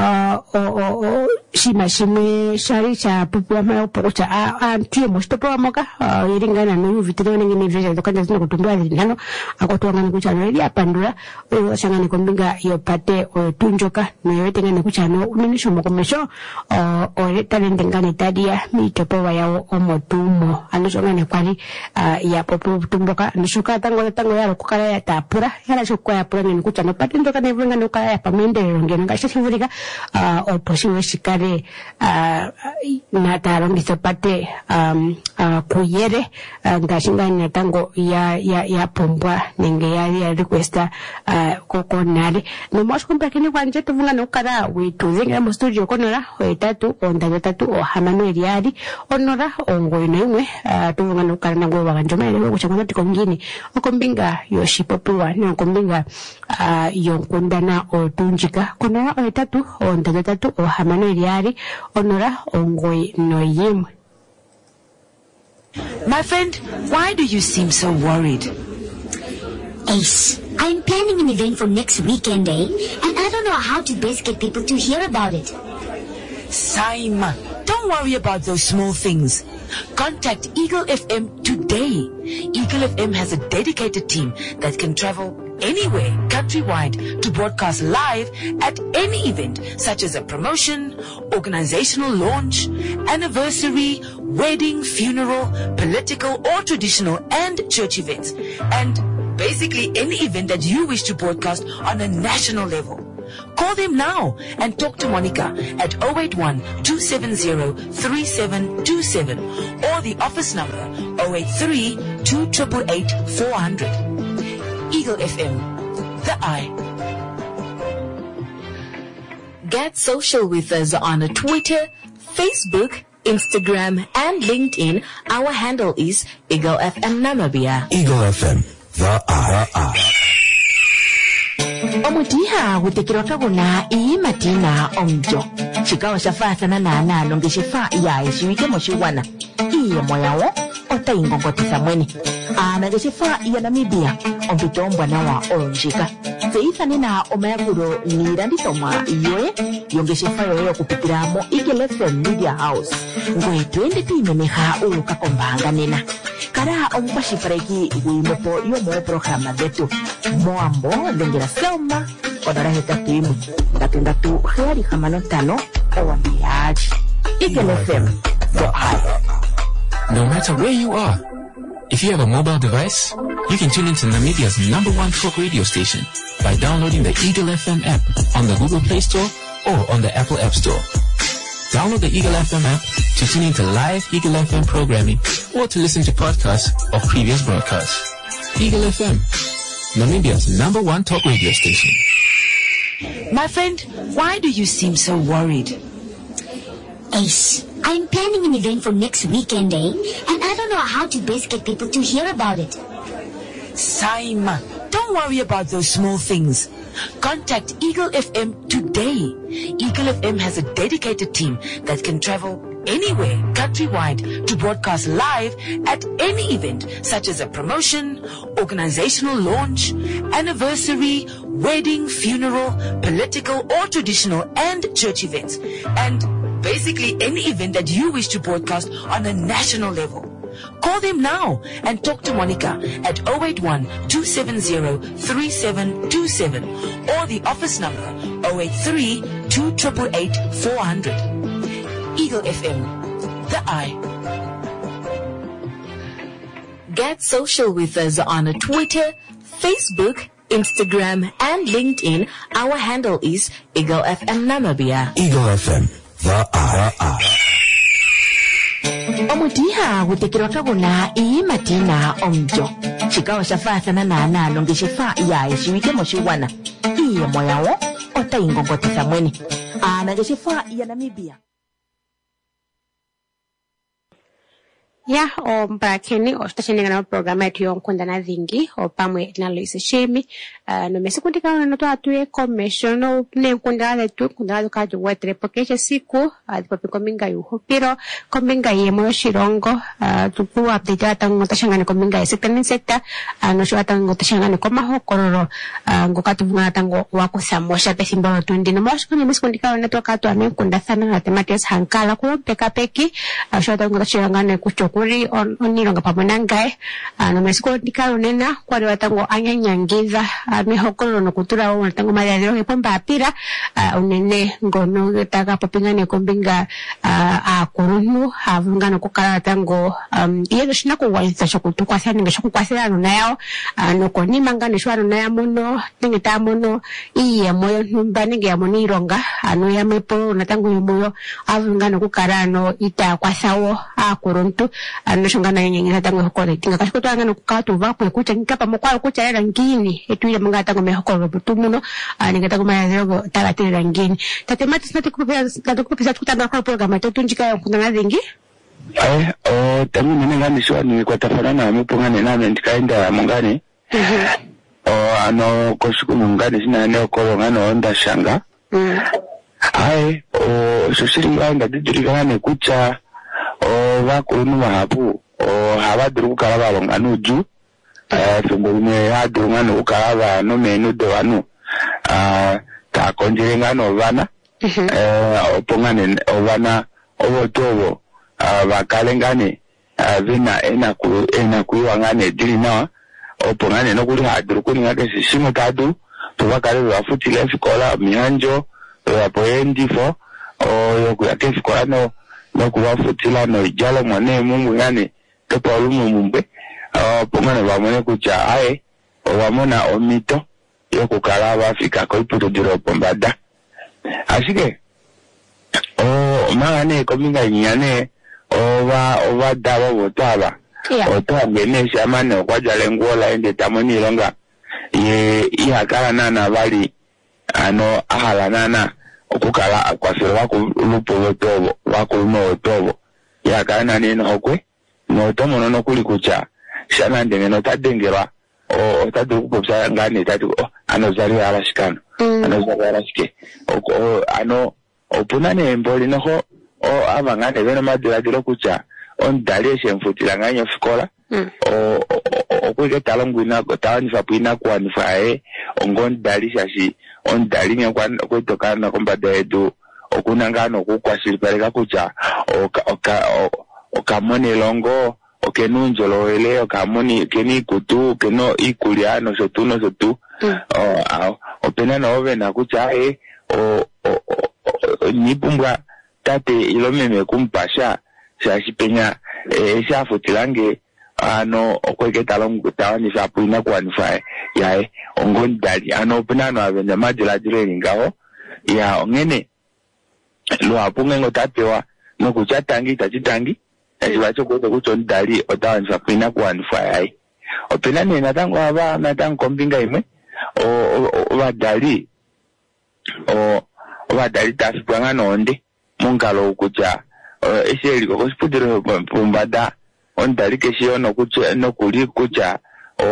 shimashime shari cha pupu ama opocha antie mo stopa moka iringana no vitero ngene veja dokanda zino kutumbwa zino akotwangana kuchano ili apandura shangane kombinga yopate tunjoka no yetengane kuchano umenisho mokomesho talendengane tadia mitopo yawo omotumo anoshongane kwali ya popo tumboka nishuka tango ya kukara ya tapura yana shukwa ya pura ni kuchano patendo kana ivenga no kaya ya pamende ngene ngasha shivurika oposhiwe shikare na tarongiso pate kuyere ngashinga na tango ya pombwa nenge ya requesta kokonare no mos kompakini kwanje tuvunga no kara witu zinga mo studio konora tatu onda tatu o hamano eriari onora ongoine imwe tuvunga no kara nango baganjomele kuchakona tikongini okombinga yoshipopuwa na kombinga yonkundana otunjika konora tatu onda tatu o hamano eriari onora ongoino yimwe. My friend, why do you seem so worried? Ace, I'm planning an event for next weekend, and I don't know how to best get people to hear about it. Saima, don't worry about those small things. Contact Eagle FM today. Eagle FM has a dedicated team that can travel anywhere countrywide to broadcast live at any event, such as a promotion, organizational launch, anniversary, wedding, funeral, political or traditional and church events, and basically any event that you wish to broadcast on a national level. Call them now and talk to Monica at 081-270-3727 or the office number 083-288-400. Eagle FM, the eye. Get social with us on Twitter, Facebook, Instagram, and LinkedIn. Our handle is Eagle FM Namibia. Eagle FM, the eye. Omutiha gutekirwa kaguna imatina omjo chikawa shafatana na nalo ngeshifa ya ishiwike moshiwana iye moyawo otaingongotisa mweni ngeshifa ya Namibia ompitombwa nawa onjika seithani na omayaguro niranditoma yoe yongeshifa yoye okupikiramo Eagle FM Media House ngwe twende timeneha ukakombanga nena kara ompashifareki guimopo yomo programa zetu moambo lengera selma odara hetatu imu ndatu heri hamano tano owambiaji Eagle FM the eye. No matter where you are, if you have a mobile device, you can tune into Namibia's #1 folk radio station by downloading the Eagle FM app on the Google Play Store or on the Apple App Store. Download the Eagle FM app to tune into live Eagle FM programming or to listen to podcasts of previous broadcasts. Eagle FM, Namibia's #1 talk radio station. My friend, why do you seem so worried? Ace, I'm planning an event for next weekend, and I don't know how to best get people to hear about it. Saima, don't worry about those small things. Contact Eagle FM today. Eagle FM has a dedicated team that can travel anywhere countrywide to broadcast live at any event, such as a promotion, organizational launch, anniversary, wedding, funeral, political or traditional and church events, and basically any event that you wish to broadcast on a national level. Call them now and talk to Monica at 081-270-3727 or the office number 083-288-400. Eagle FM, the eye. Get social with us on Twitter, Facebook, Instagram, and LinkedIn. Our handle is Eagle FM Namibia. Eagle FM, the eye. Omutiha gutekirwa kaguna iyi matina omjo. Chikawa shafasa na nana longe shefa ya ishiwike moshiwana. Iye moyawo ota ingongotisa mweni. Anaga shefa ya Namibia. Ya mpakeni ostashenga na programa yetu yonkundana vingi opamwe na Loise Shimi no mesikundika no atuye commission ne nkundana letu kundana kaje wetre porque siku adipopi kominga yuho pero kominga yemo shirongo tupu update atango tashanga ne kominga sekta no sho atango tashanga ne komaho kororo ngokatu vunga tango wakusamosha pesimba tundi no mashko ne mesikundika na to katu ane kunda sana na tematias hankala ko pekapeki sho atango tashanga ne kuchoko onironga pamoja naye no mesiko dikalo nena kwa watango anyanyangiza mihokolo no kutura wa tango malero hepomba apira unene ngono taka popingane kombinga akorunu avungana kokala tango yedo shina ko wanza shokutu kwa sana ngashoku kwa sana nayo no konima ngane shwaro nayo muno tingita muno iye moyo numbani ya monironga ya mepo natango yomoyo avungana kukarano ita kwa sawo akoruntu anashongana yenye tango hokole tinga kashikoto angana kukatu vakwe kucha nikapa mokwalo kucha era ngini etuile mga tango mehokolo butumuno ninga tango mayazerogo talatile ngini tatemati sinati kupesa tukutanga kwa programa tutunjika yonkundana zingi tamu nini shwa ni kwa tafarana mpungane name ndikaenda mungani ano koshuku mungani sina eneo kolo ngano onda shanga shoshiri nganga didurikane kucha vakunu vahapu havadiri kukala valongana uju fumbume hadiri ngana kukala vanu menu de vanu takonjere ngana ovana opongane ovana ovotovo vakale ngane vina ena kuiwa ngane diri nawa opongane nokuli hadiri kuni ngake sishimu tadu tuvakale vafutile fikola mihanjo vapoendifo yokuyake fikola no kuwafutila no ijalo mwane mungu ngane tepo alumu mumbe pongane vamone kucha ae wamona omito yokukala vafika koiputo diro pombada asike mangane kominga nyane ova dawa wotaba otabe ne shamane okwajale ngola ende tamoni longa ye ihakala nana bali ano ahala nana okukala kwasira wakulupo wotobo wakulumo wotobo yakana nino okwe no tomono no kuli kucha shana ndenge no tadengerwa otadu kupopsa ngane tatu anozali alashikano anozali alashike ano opunane mboli noho abangane beno madira kucha ondali shemfutila nganya fikola okweke talongwina tawani fapuina kwa nifae ongon dali shashi on dali nyakwa kwetokana kombada edu okunangano kukwashilipeleka kucha okamone longo okenunjolo ele okamoni keni kutu keno ikulia no sotu opena no ovena kucha nipumbwa tate ilomeme kumpasha shashi penya shafutilange ano okweke talongo tawani fapuina kwa nifae yae ongon dali ano penano avenja majila jireni ngao ya ongene lo apunge ngotapewa no kuchatangi tachitangi ejibacho kwete kuchon dali otawani fapuina kwa nifae openane natango aba natango kombinga imwe o dali tasipwanga nonde mungalo kucha eseli kokosipudiro pumbada on dali keshiyo no kucha no kuli kucha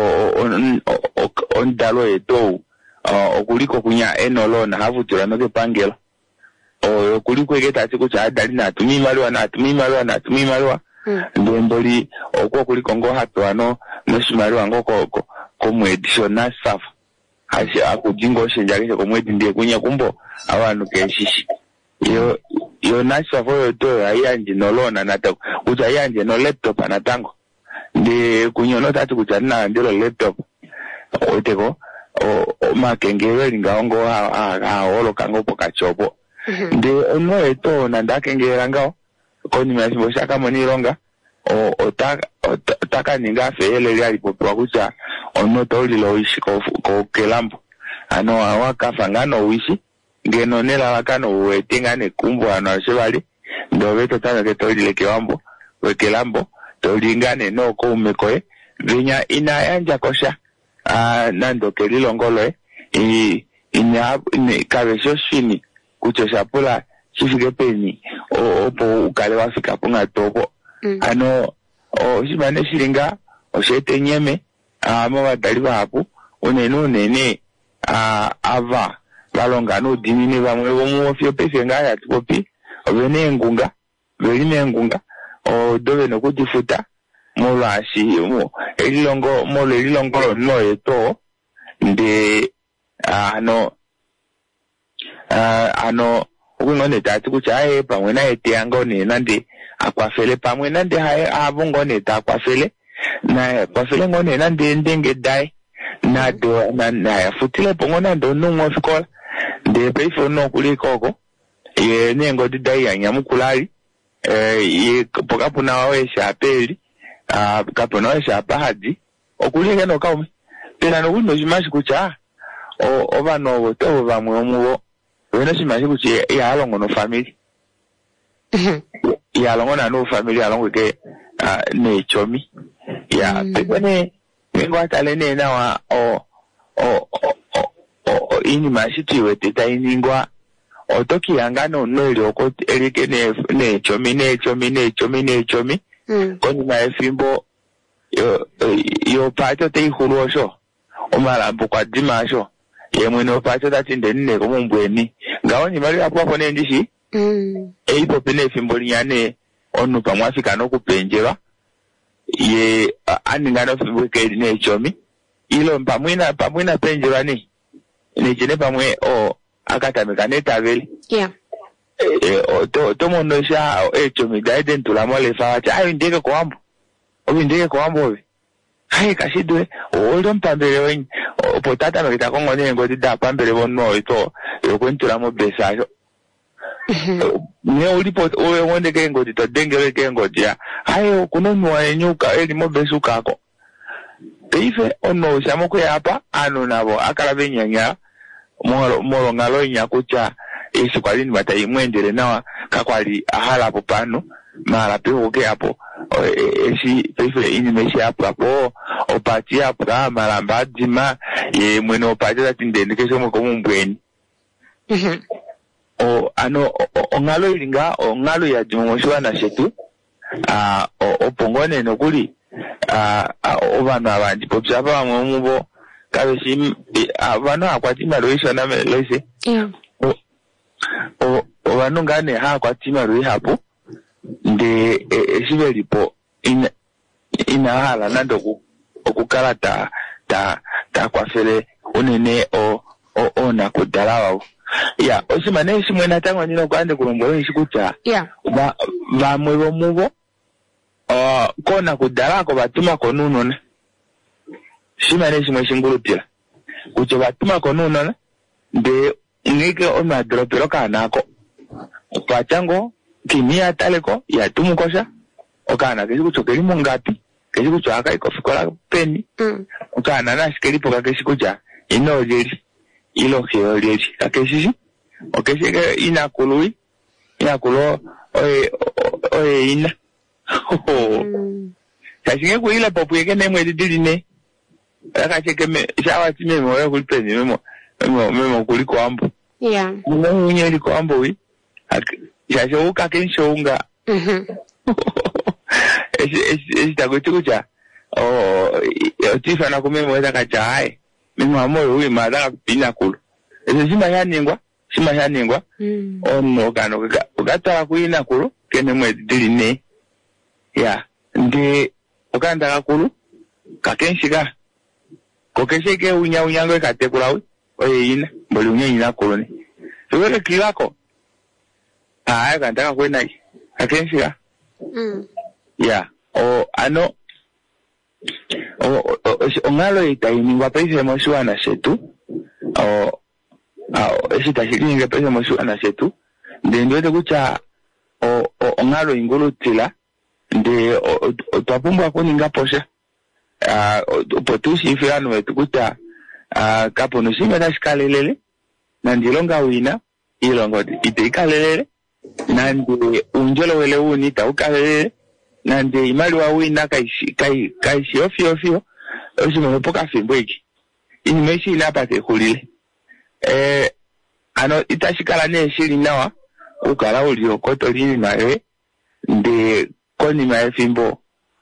on dalo eto okuliko kunya enolo na havutula no kepangelo okuliko egeta kucha dali na tumi malwa ndemboli okwo kuliko ngo hato ano no shimalwa ngo ko mwedition na staff hashi akujingo shenjake ko mwedi ndiye kunya kumbo abantu keshishi yo nasha foyo to ayanje nolona natako kucha ayanje no laptop anatango ndi kunyono tatu kucha na ndilo laptop oteko o makengere lingaongo olo kango pokachopo ndi ono eto na ndakengera ngao koni masibo shaka monilonga otaka ninga fele lyali popwa kucha ono tolilo wishi ko kelambo ano awakafa ngano wishi ngeno nela wakano wetinga ne kumbo ano shebali ndo veto tana ke tolile kewambo wekelambo tolingane no ko umekoe vinya ina yanja kosha nando kelilo ngolo inya kabesho shini kuchosha pula chifike peni opo ukale wafika punga topo ano shibane shilinga oshete nyeme ama daliba hapo unene ava balonga no dimine bamwe bomu ofyo pese ngaya tukopi obene ngunga beline ngunga o dove no kudifuta molashi mo elilongo no eto nde ano ukungone tatu kuchaye pamwe na etiango ne nande akwafele pamwe nande abungo ne ta akwafele na kwafele ngone nande ndenge dai na do na futile pongo nando nungo fikola de peifo no kulikoko ye nengo didai ya nyamukulali ye pokapo na wawe shapeli kapo na wawe shapahadi okulike no kaume pena no kuno jimashi kucha oba no to bamwe omubo wena jimashi kuchi ya alongo no family ya alongo na no family alongo ke ne chomi ya pekone ngo atalene na wa ini mashiti weteta iningwa otoki yangano noli oko erike ne chomi koni na efimbo yo pacho te ihurosho omalambo kwa dimasho yemwe no pacho tatinde nne ko mumbweni ngawo ni mali apo ne ndishi eipo pene efimbo linyane onu pamwafika no kupenjera ye aningano fimbo ke ne chomi ilo pamwina penjera ni chene pamwe akatamika netaveli tomono sha chomi daiden tulamole fawacha ayo ndeke kwambo obi kashidwe oldo mpambele wenyi potata mekita kongo nengo dida pambele bonno ito yokwentulamo besajo ne ulipo owe wonde kengo dito dengele kengo dia ayo kunonwa enyuka elimo besukako peife ono shamoko yapa ano nabo akala benyanya moro ngalo nyakucha isikwalini batai mwendele nawa kakwali ahala popano mara peho ke hapo peife ini meshi hapo opati hapo maramba dima ye mwene opati tatindende kesho mweko mumbweni ano ngalo ilinga ngalo ya jumoshuwa na shetu opongone nokuli obana abandi popyapa bamwe mubo kabeshi abana akwatima loisho na loise obano ngane ha akwatima loi hapo nde esibelipo ina hala nando okukala ta kwafele unene ona kudalawa ya osimane simwe natango nino kwande kulombo nshikucha bamwe bomubo kona kudalako batuma konunona simane simwe shingulutila kucho batuma konunona nde ngike ona dropero kanako pachango kimia taleko ya tumukosha okana kesi kucho kelimo ngapi kesi kucho akaiko fikola peni okana nashikeli poka kesi kucha ino jeri ilo hiyo jeri kakesi okesi inakulo oye ina Sashinge kuila popu yeke nemwe didiline. Akacheke me shawati memo ya kulipeni memo kuliko ambu. Yeah. Mwenye liko ambu wi. Shasho uka kensho unga. Esi takuchukucha. Tifa na kumemo weza kachae. Memo amoyo hui madaka pina kulu. Esi shima ya ningwa. Ono kano ukata kuina kulu. Kene mwe didiline. Ya, ndi ukanda kakulu kakenshiga kokesheke unyango katekulawi oye ina mboli unya ina koloni sogele kilako kantaka kwena akenshika ya ano ongalo itainingwa pese moshuana shetu esitashikini pese moshuana shetu ndio kucha ongalo ingulutila ndi twapumbwa kuninga posha potushi ifirano wetu kuta kapo nushima tashikalelele nandilonga wina ilongo iteikalelele nandi unjolo wele uni taukalelele nandi imali wa wina kaishi ofio osimwepoka fimbo iki inimeshi inapate kulile ano itashikala neshili nawa ukala ulio koto lini mawe ndi koni mawe fimbo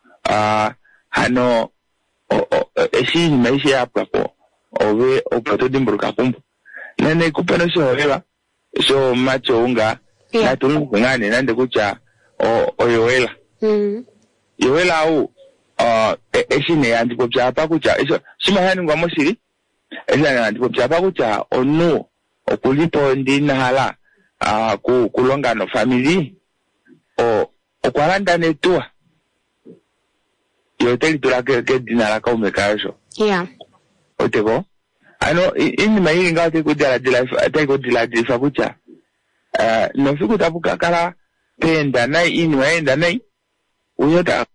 ano eshi inimeshi yapapo owe opato dimburuka kumbu nene kupeno shoheba so macho unga na tulungu ngane nande kucha oyowela yowela au eshine yandipo chapa kucha eso shima yani ngwa mosiri eshine yandipo chapa kucha onu okulipo ndina hala kulonga no family okwalanda netua yoteli tulake ke dinala ka umekasho oteko ano ini mairi ngao te kudila difa kucha no fiku tabuka kala penda nai ini maenda nai uyota.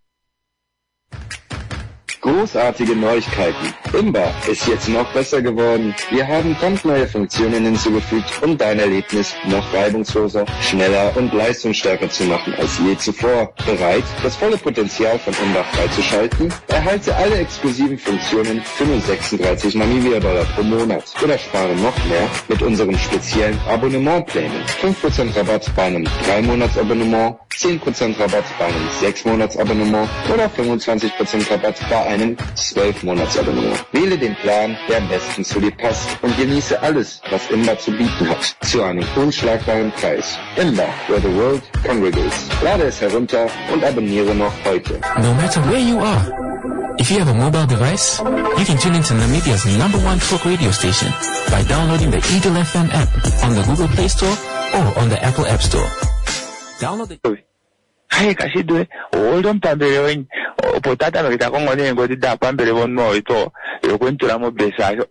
Großartige Neuigkeiten. Imba ist jetzt noch besser geworden. Wir haben brandneue Funktionen hinzugefügt, um dein Erlebnis noch reibungsloser, schneller und leistungsstärker zu machen als je zuvor. Bereit, das volle Potenzial von Imba freizuschalten? Erhalte alle exklusiven Funktionen für nur $36 Namibia-Dollar pro Monat oder spare noch mehr mit unseren speziellen Abonnementplänen. 5% Rabatt bei einem 3-Monats-Abonnement, 10% Rabatt bei einem 6-Monats-Abonnement oder 25% Rabatt bei einem 12-Monats-Abonnement. Wähle den Plan, der am besten zu dir passt und genieße alles, was Imba zu bieten hat, zu einem unschlagbaren Preis. Imba, where the world congregates. Lade es herunter und abonniere noch heute. No matter where you are, if you have a mobile device, you can tune into Namibia's #1 folk radio station by downloading the Eagle FM app on the Google Play Store or on the Apple App Store. Download the... Hai kashidwe oldo mpambele wenyi potata mekita kongo nengo dida pambele wonno ito yokwentula mo besajo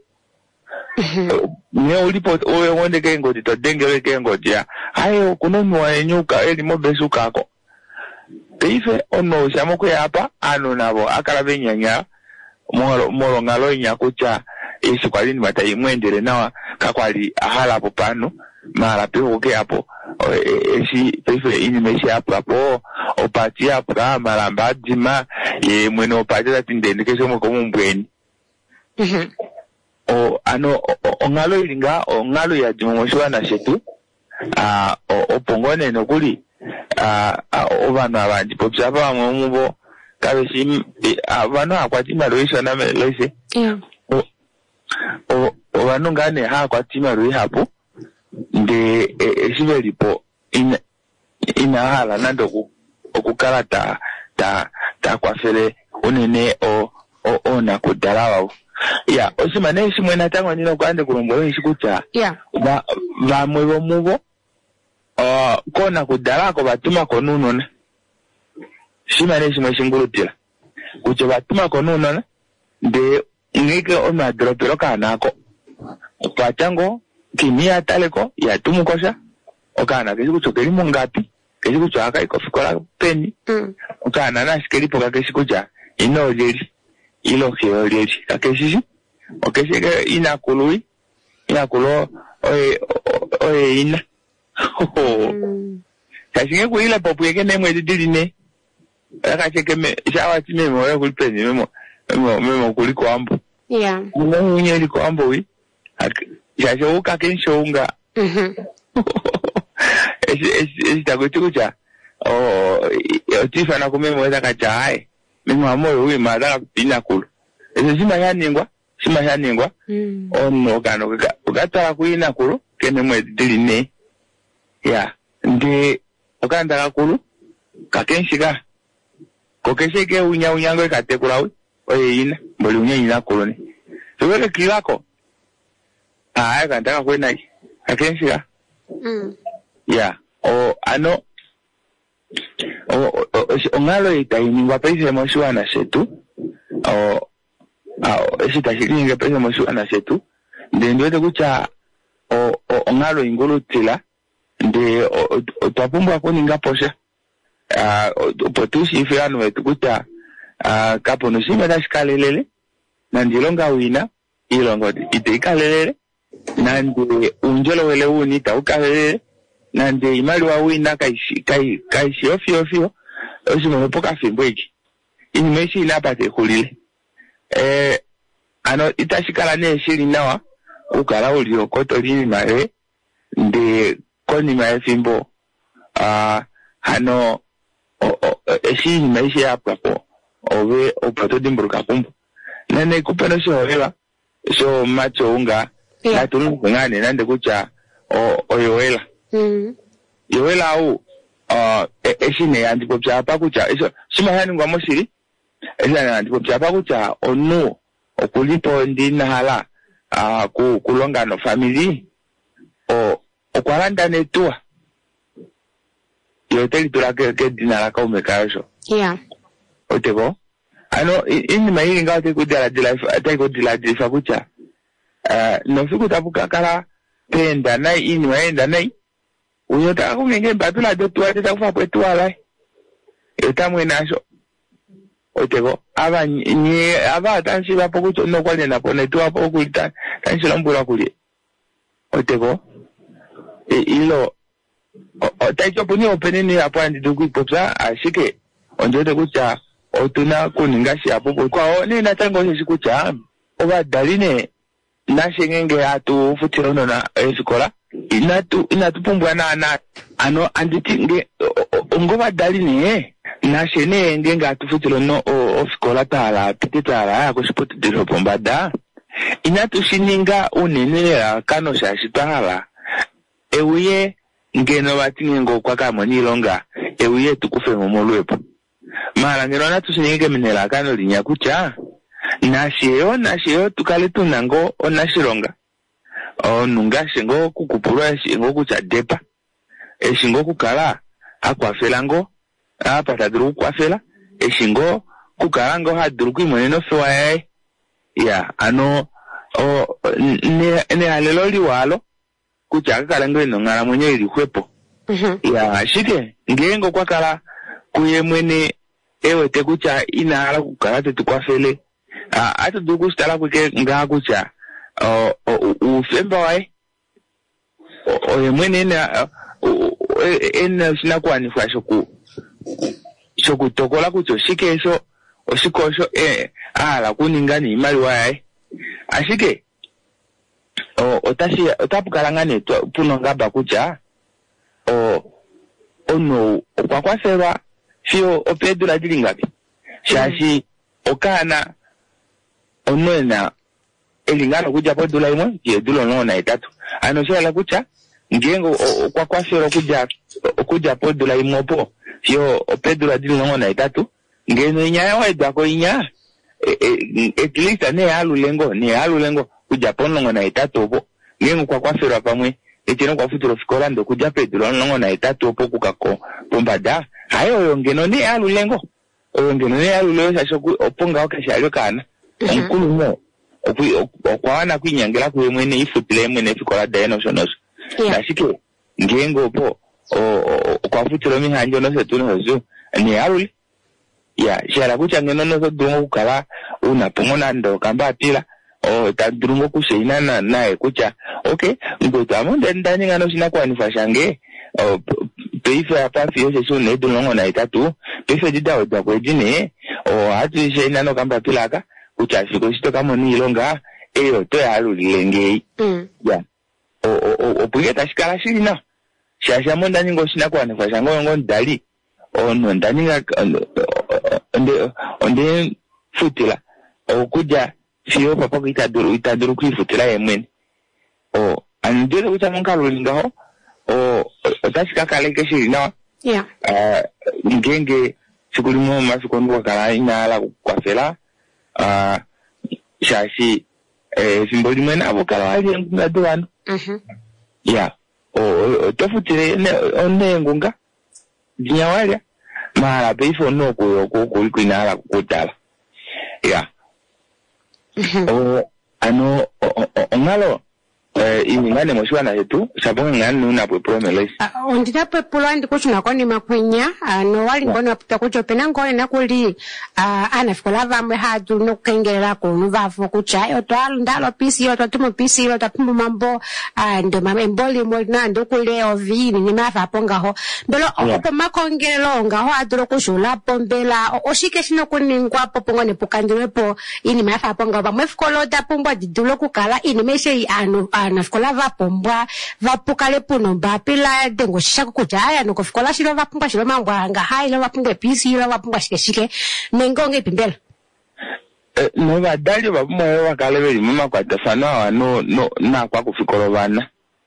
ne ulipo owe wonde kengo dito dengele kengo dia hayo kunonwa enyuka eli mo besuka ko peife ono shamoko yapa ano nabo akala benyanya moro ngalo nyakucha isikwalini matai mwendele nawa kakwali ahala popano mara peho ke hapo esi peife inimeshi hapo opati hapo malamba dima ye mweno opati la tindeni kesho mkomu mbweni ano ongalo ilinga ongalo ya jimomoshiwa na shetu opongone nokuli ovano abanji popsapa wamubo kabeshi avano akwatima loisho na loise ovano ngane akwatima loi hapo nde esibelipo inahala nando okukala ta kwafele unene ona kudalawa ya osimane esimwe natango nino kwande kulombo eshikucha bamwe bomubo kona kudalako batuma konunona simane esimwe shingulutila kuche batuma konunona nde ngike omadropero kanako patango kimia taleko ya tumukosha okana keshikuchokeli mungapi keshikucho aka ikofikola peni okana nashikelipo kakeshikucha ino leli ilo kio leli kakeshishi okeshike inakulo oye ina kashike kuila popu yeke nemwe didiline akacheke me shawati memo oye kulipeni memo kuliko ambu unye liko ambu wi shasho uka kensho unga esi takuchucha otifa na kumemo eza kachae mimo amoyo hui madaka inakulo esi sima yaningwa ono kano ukatala kuinakulo kene mwezi diline ya ndi ukandaka kulu kakenshika kokeshike unyango ikatekulawi oye ina mboli unya kulo ni tuweke kilako kantaka kwenai kakenshika ya ano ongalo itainingwa paise moshiwana shetu esitashilininga paise moshiwana shetu ndiwete kutya ongalo ingulutila ndi twapumbwa kuninga posha opo tushife anu wetu kutya kapono shime tashikalelele nandilonga wina ilongo ite ikalelele nande unjolo wele uni taukalelele nande imaliwa wina kaishi ofio osimomepoka fimbo iki inimeshi inapate kulile ano itashikala neshili nawa ukala uli okoto lini mare ndi konima efimbo hano eshi inimeshi yapapo owe opato dimburuka kumbu nane kupeno shohela so macho unga natulu ngane nande kucha oyoela yoela au eshine andipopya apa kucha eso simahani ngwa mosiri eshine andipopya apa kucha onu okulipo ndina hala kulonga no family okwalanda netua yoteli tulake ke dinara ka umekayo oteko ano ini maili ngao te kudala dila kucha no fiku tapuka kala penda nai ini waenda nai uyota kumenge batula dotua te takufa pwetua lai yotamwe nasho oteko aba tansi bapo kucho no kwale na pone tua po kulita tansi lambura kulie oteko ilo taiko puni openeni hapo andidugu popsa ashike onjote kucha otuna kuningashi hapo kwao nina tango shikucha oba daline nashengenge atu futiro na esikola inatupumbwa na ano anditinge ngoba daline nashene ngenga atu futiro no ofikola tala pititala ya kushipoti dilo pombada inatushininga unenera kano shashitala ewuye ngeno batingo kwa kama nilonga ewuye tukufe momolwepo mara ngeno natushininge minera kano linya kucha nashiyo tukale tunango onashilonga nunga shingo kukupulwa shingo kucha depa shingo kukala akwafelango pataduru kwafela shingo kukalango haduru kuimoneno fewa ya ano ne alelo liwalo kucha kalango inongala mwenye ilikuepo ya shike ngengo kwa kala kuye mwene ewe te kucha inahala kukala tetukwafele atu dugu stala kweke nga kucha ufemba wae oye mwene ena sinakuwa kwa shoku tokola kucho shike eso oshikosho ala kuningani imali wae ashike otapukalangane puno ngaba kucha ono okwakwaseba sio opedula dilingapi shashi okana onwena elingano kuja po dola imwe ye dola no na itatu ano shala kucha ngengo kwakwasero kuja po dola imwe po sio opedula dilingo na itatu ngeno inya wa idako inya at least ne alulengo kuja po no na itatu po ngengo kwakwasero pamwe etino kwa futuro fikola ndo kuja pedula no na itatu po kukako pombada hayo ngeno ne alulengo shashoku oponga okashalo kana onkulu mo okwana kwinyangela kuye mwene ifutile mwene fikola daeno shonoso nashike ngengo po kwa futilo mihanjo no setuno hozu ni aruli ya shara kucha ngeno no dungo kukala unapongona ndo kamba atila tadurungo kusheina nae kucha okay ngoto amonde ndani ngano sina kwa nifashange peife apafi yose su ne dungo na itatu peife didawo kwa kwejine hatu sheina no kamba pilaka kucha fiko sito kama ni ilonga eyo to ya alulilengei ya opuye tashikala shiri na shasha monda ningo sina kwa nifashango ngo ndali ono ndani nga onde futila okuja fiyo papa itaduru kwifutila yemweni andele kucha monkalo lingaho otashika kaleke shiri na ngenge sikulimo masikonduwa kala inala kwafela shashi simboli mwena abokala wali ngado wano ya tofutile onengunga dinyawalya mara beifo no kuinala kutala ya ongalo ingane moswana yetu sabonga ngani una promeles ondita pepulo ndikuchuna koni makwenya no wali ngono apita kuchopena ngone nakuli anafikola vamwe hatu no kengerera kunu vafu kuchayo twalo ndalo pisi yo twatumo pisi yo twatumo mambo ndo mamemboli molina ndo kule ovini ni mafa pongaho ndolo opo makongerero ngaho aduro kushula pombela oshike shino kuningwa popongone pukandirepo ini mafa ponga vamwe fikolo tapumbwa didulo kukala ini meshe anafikola vapombwa vapukale puno mbapila dengo shako kujaya no kufikola shilo vapumbwa shilo mangwanga hailo vapumbwa pisi shilo vapumbwa shike nengonge pimbela no badali bapumbwa wakale beli mama kwa tafano no na kwa kufikolo bana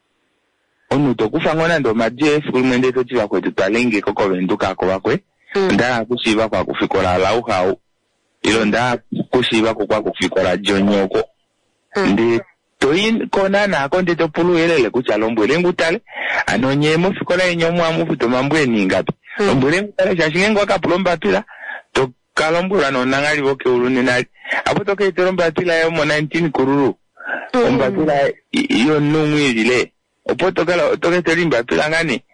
onu to kufangona ndo majef kulimende to tiba kwetu talenge koko benduka ko bakwe nda kushiba kwa kufikola lauhau ilo nda kushiba kwa kufikola jonyoko ndi toyin kona na konde to pulu elele kuchalombwele ngutale anonye mufikola enyomu amufuto mambwe ningapi ombwele ngutale shashingengo akapulomba pila to kalombwela no nangali boke uluni nali apo to ke teromba pila yo mo 19 kururu ombapila iyo numwilile opo to ke terimba pila ngani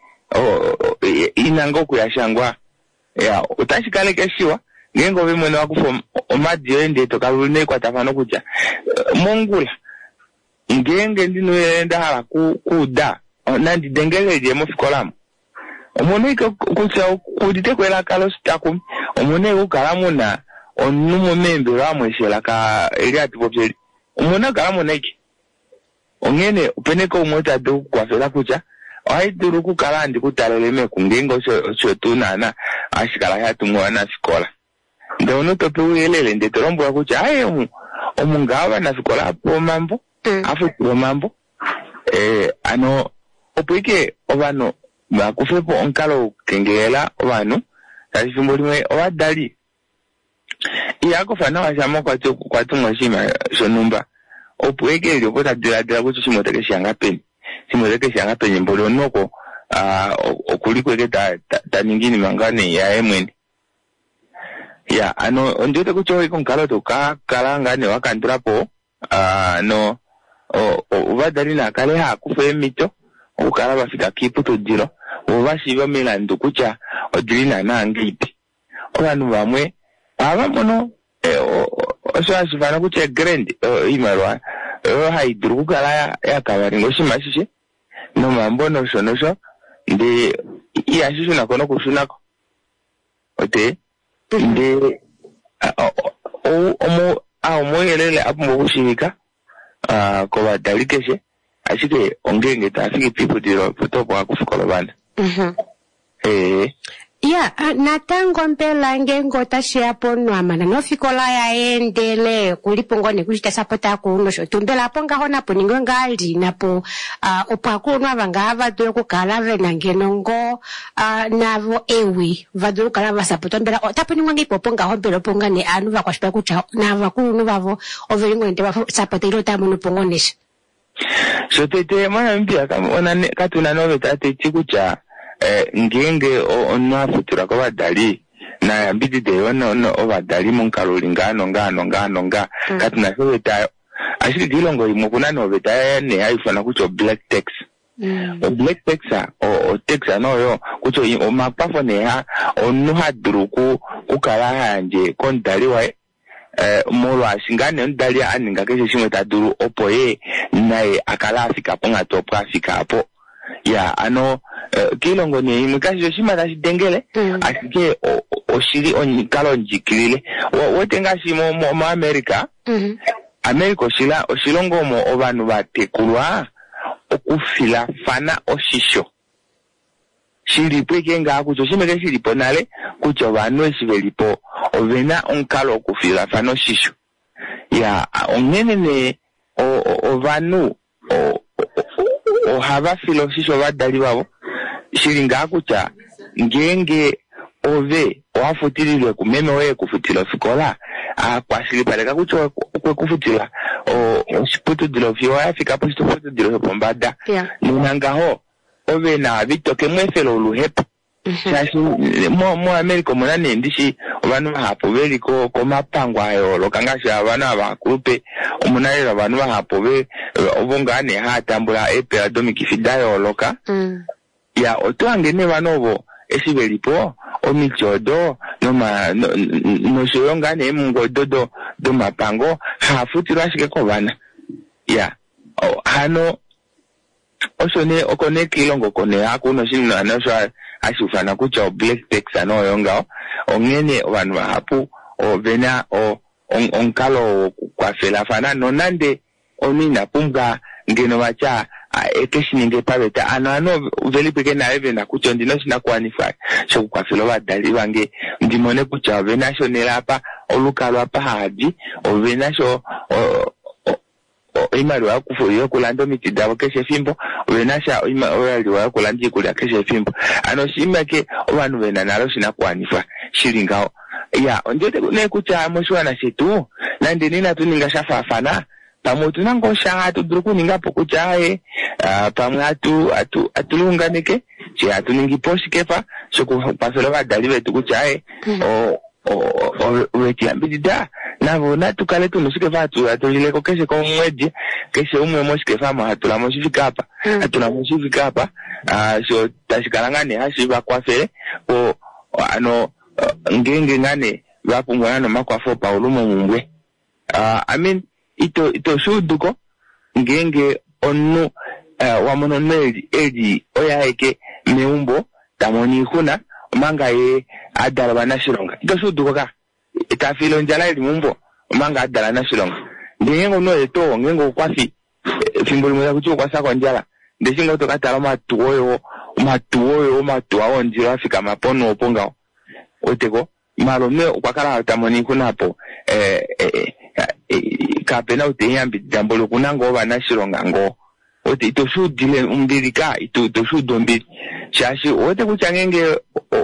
inango kuyashangwa ya utashikale keshiwa ngengo bimwe no akufo omadio ende to kalune kwa tafano kucha mongula ngenge ndino yenda hala kuda nandi dengeleje mufikola omoneka kucha kudite kwela kalo stakum omoneka ukalamu na onumo membe ramweshela ka eliati popeli omona kalamu neki ongene upeneka umota do kwafela kucha aiduru kukala ndi kutaleleme kungengo sho tunana ashikala yatu mwana sikola ndo no tope uyelele ndetorombo kucha aye omungaba na sikola hapo mambo afu mambo opike obano bakufepo onkalo kengela obano tasifumbulimwe obadali iyako fana washamo kwa tumwashima shonumba opike ilio kota dila kuchu simoteke shanga penye mbolo noko okuliko eke ta ningini mangane ya emweni ya ondiote kucho iko nkalo toka kalangane wakandrapo ubadali na kale hakufe mito ukala bafika kipu tudilo ubashiba milandu kucha odilina nangipi abantu bamwe abamono osashifana kucha grand imarwa haiduru kukala yakabaringo shimashishe no mambono shonosho ndi iyashisho nakono kushunako ote ndi omoyelele apo kushirika ko badalikeshe ashike ongenge tafiki people dilo kutopo akufikola bana ya natango mpela ngengo tashia pono amana no fikola ya endele kulipongone kuchita sapota kuno sho tumbela ponga hona poningo ngali napo opakuno abangava do kukala vena ngenongo navo ewi vado kala vasapota mbela taponingo ngipo ponga hombelo ponga ne anu vakwashpa kucha nava kuno vavo overingo ndeba sapota ilo tamuno pongonesha so tete mwana mpia kama ona katuna nove tate chikucha ngenge onafutura kwa badali na mbidi de ono obadali munkalo ngano katuna hweta ashiri dilongo imukuna noveta ne haifana kucho black text black text o text anoyo kucho omapafo ne ha onuha duruku kukala hanje kondali wa molo ashingane ndali aninga keshe shimwe taduru opoye nae akala afika ponga topa afika hapo ya kilongo ni mkashi shima tashi dengele ashike oshiri onikalo njikilile wetenga shimo mo America America oshilongo mo obanu batekulwa okufila fana oshisho shilipo kenga kucho shimeke shilipo nale kucho banu esibelipo ovena onkalo okufila fana oshisho ya ongene ne ovanu ohava filo shisho badali babo shilinga kucha ngenge ove wafutilile kumeme wewe kufutila fikola kwa shilipaleka kucho kufutila o shiputu dilo fiwa yafika po shiputu dilo pombada ninangaho ove na bitoke mwefelo uluhepo shashi mo America monane ndishi abantu bahapo beliko ko mapango ayo lokangasha abantu abakupe umunalira abantu bahapo be obongane hatambula epe domikifidayo loka ya otwange ne banobo esibelipo omichodo no shoyongane mungododo do mapango hafutirwa shike ko bana ya hano osone okone kilongo kone akuno shino anasho ashufana kucha black text anoyonga ongene abantu bahapu ovena onkalo kwa fela fana nonande onina pumga ngeno bacha ekeshininge pabeta ano veli peke na eve na kucho ndino sina qualify so kwa fela badali bange ndimone kucha ovena sho nelapa olukalo apa haji ovena sho imali wa kufuyo kulando mitidabo keshe fimbo wenasha oyali wa kulandi kulya keshe fimbo ano shimake abantu bena nalo sina kwanifa shilingao ya onjete ne kucha mushwana situ nande nina tuninga shafafana pamotu nango shatu druku ninga pokuchae pamwe atulunganike che atuningi poshikefa shoko pasolo badali betu kuchae weti ambidida navo natukale tunusuke fatu atulileko keshe kwa mwedi keshe umwe moshike fama hatula moshifika hapa so tashikalangane hashiba kwa fere o ano ngenge ngane wapungwana no makwafo pa ulumo mumbwe I mean ito shuduko ngenge onu wamono edi oya eke meumbo tamoni huna manga ye adala banashilonga ito shuduko ka itafilo njala ili mumbo manga adala nashilonga ndengo no eto ngengo kwasi fimbuli mwa kucho kwasa kwa njala ndeshinga utokatala matuoyo matuwa njira afika mapono oponga oteko malome ukwakala tamoni kunapo kapena uteyambi jambolo kunango banashilonga ngo ote itoshudile umbilika itoshudombili shashi ote kuchangenge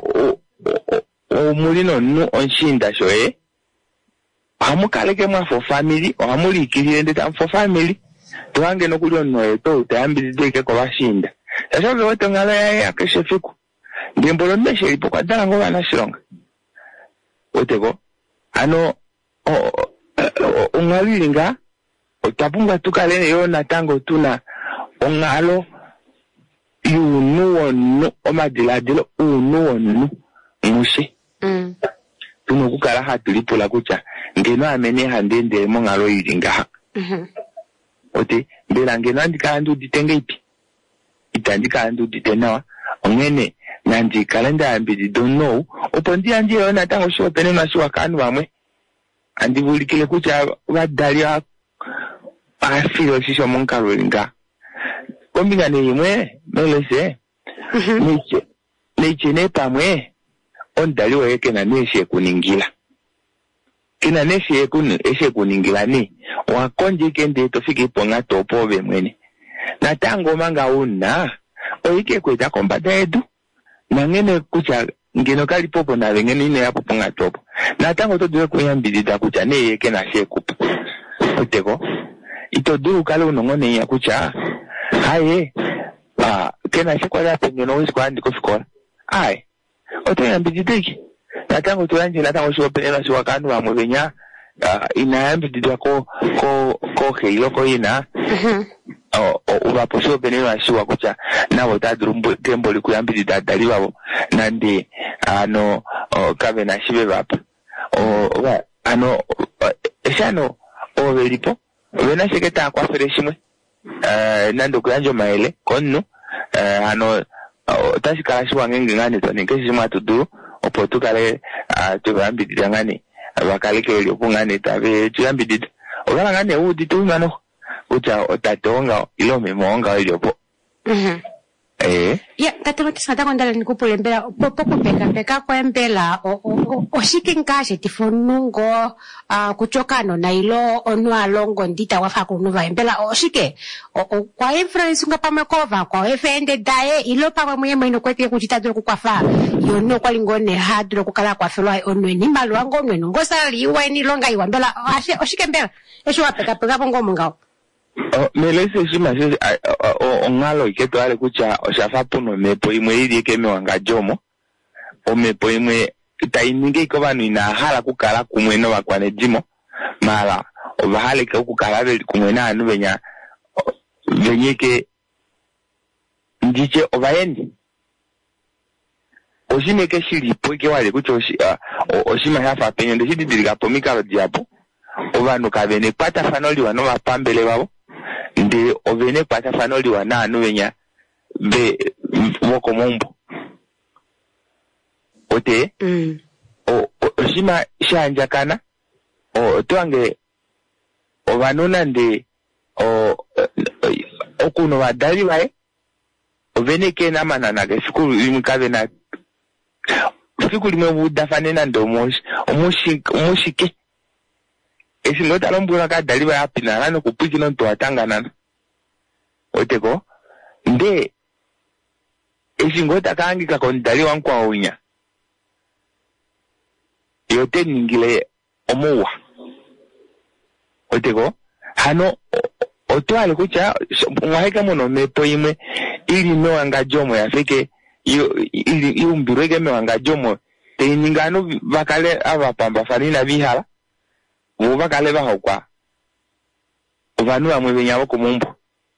omulino nu onshinda shoye amukaleke mwa for family amulikirire ndeta for family tuange nokulyo no to utayambidike ko bashinda sasa wote ngala ya keshefiku ndimbolo meshe ipo kwa dala ngo banashilonga oteko ano ungalilinga otapunga tukale yona tango tuna ongalo yunuonu omadiladilo unuonu mushi tuno kukala hatulipula kucha ngeno amene handende mongalo yilinga ote mbela ngeno andika andu ditenge ipi itandika andu ditenawa ongene nandi kalenda ambidi don't know opondi andi yona tango sho pene maswa kanu bamwe andi bulikile kucha badalia afiro shisho monkalo linga kombinga ne yimwe melese niche ne pamwe ondali weke na neshe kuningila kina neshe kuningila ni wakonje kende tofike ponga topo bemwene na tango manga una oike kweta kombata edu na ngene kucha ngeno kali popo na ngene ine yapo ponga topo na tango to dwe kuyambidida kucha ne yeke na shekupu oteko ito duru kale unongone ya kucha haye kena shekwa ya pengeno wisi kwa andiko fikola haye ote yambididiki na tango tuyanji na tango shiwa penela shiwa kanu wa mwebenya inayambididwa ko heiloko ina uwapo shiwa penela shiwa kucha na wotaduru tembo liku yambidida dali wabo nandi kabe na shibe wapa eshano ovelipo wena sheketa kwa fereshimwe nando kuyanjo maele konu tashikala shiwa ngenge ngani to ninkeshi shima tuduru opotukale tubambidida ngani wakaleke eliopu ngani tabe tuyambidida ogala ngani udi tuimano ucha otatonga ilome monga eliopu ya tatemati sata kwandala nikupule mbela popo peka kwa mbela oshike nkashe tifonungo kuchokano na ilo onwa longo ndita wafa kunuva mbela oshike kwa influence nga pamekova kwa efende dae ilo pamwe mwe ino kwete kuchita dro kukwafa yono kwa lingone hadro kukala kwa felwa onwe ni malwa ngomwe ngosali iwe ni longa iwa mbela oshike mbela esho wapeka bongo mungao melese shima sisi ongalo iketo ale kucha oshafapu no mepo imwe ili keme wangajomo omepo imwe taininge ikobanu inahala kukala kumweno wakwane jimo mala obahale ka kukala beli kumwena anu benyeke ndiche obayendi oshimeke shilipo ike wale kucha oshima hafa penyo ndeshidi diliga pomika diapo obanu kabene pata fanoli wano wapambele wabo ndi ovene pata fanoli wana anu be woko mumbo ote oshima shanjakana tuange ovanona ndi okuno wadali bae ovene kena mananaga siku limikabe na siku limwe budafanena ndo omushike esingota lombula ka dali bae apina no kupiki no to atangana oteko nde esingota kaangika kon dali wankwa onya yote ningile omuwa oteko hano otwale kucha mwaheka muno mepo imwe ili mewanga jomo yafike ili umbirweke mewanga jomo teiningano bakale abapamba farina bihala bakale bahokwa uvanu bamwe benyabo ku mumbo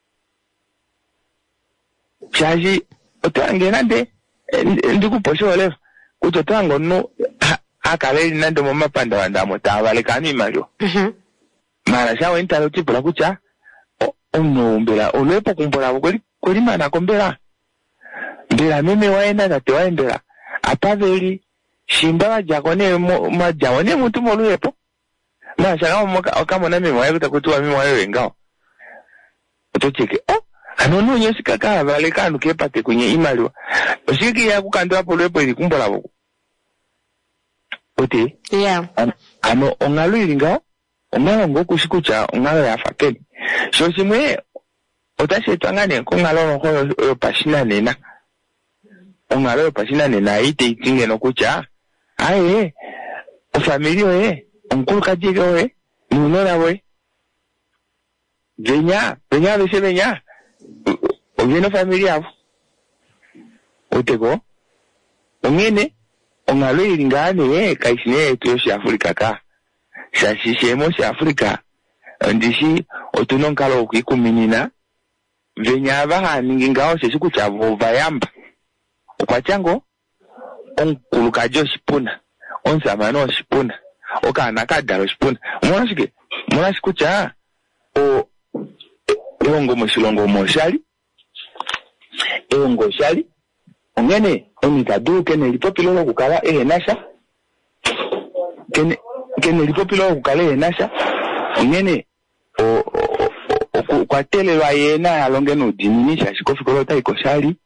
chaji otangena nde ndikuposholewa kuto tango no akale nande mama panda wanda motavale kani malyo mara shawo intalo tipula kucha onombela olepo kumbola kuli mana kombela ndela meme waenda na tewaendela apaveli shimba wajakone majawone mutu moluyepo mara shaka okamona meme wae kutakutuwa meme wae wengao otocheke anono nyosi kaka vale kanu kepate kwenye imalyo oshiki ya kukandwa poluyepo ili kumbola boku ote yeah ano ongalo ilingao ongalo ngokushikucha ongalo ya fakeni so simwe otashetwangane kongalo noko yo pashina nena ongalo yo pashina nena ite itinge no kucha aye o familia onkulu kajige nunona we venya bese venya ovino familia avo oteko ongene ongalo ilingane kaisine to shi Afrika ka shashishemo shi Afrika ndishi otunonkalo okikuminina venya bahaningi ngao shikucha vova yamba okwachango onkulukajo shipuna onsamano shipuna okana kadalo shipuna mwana shikucha eongo moshilongo moshali eongo shali ongene onikadu kene lipopilo kukala nasha kene lipopilo kukala nasha ongene kwa tele wa yena alonge no diminisha shikofiko ta ikoshali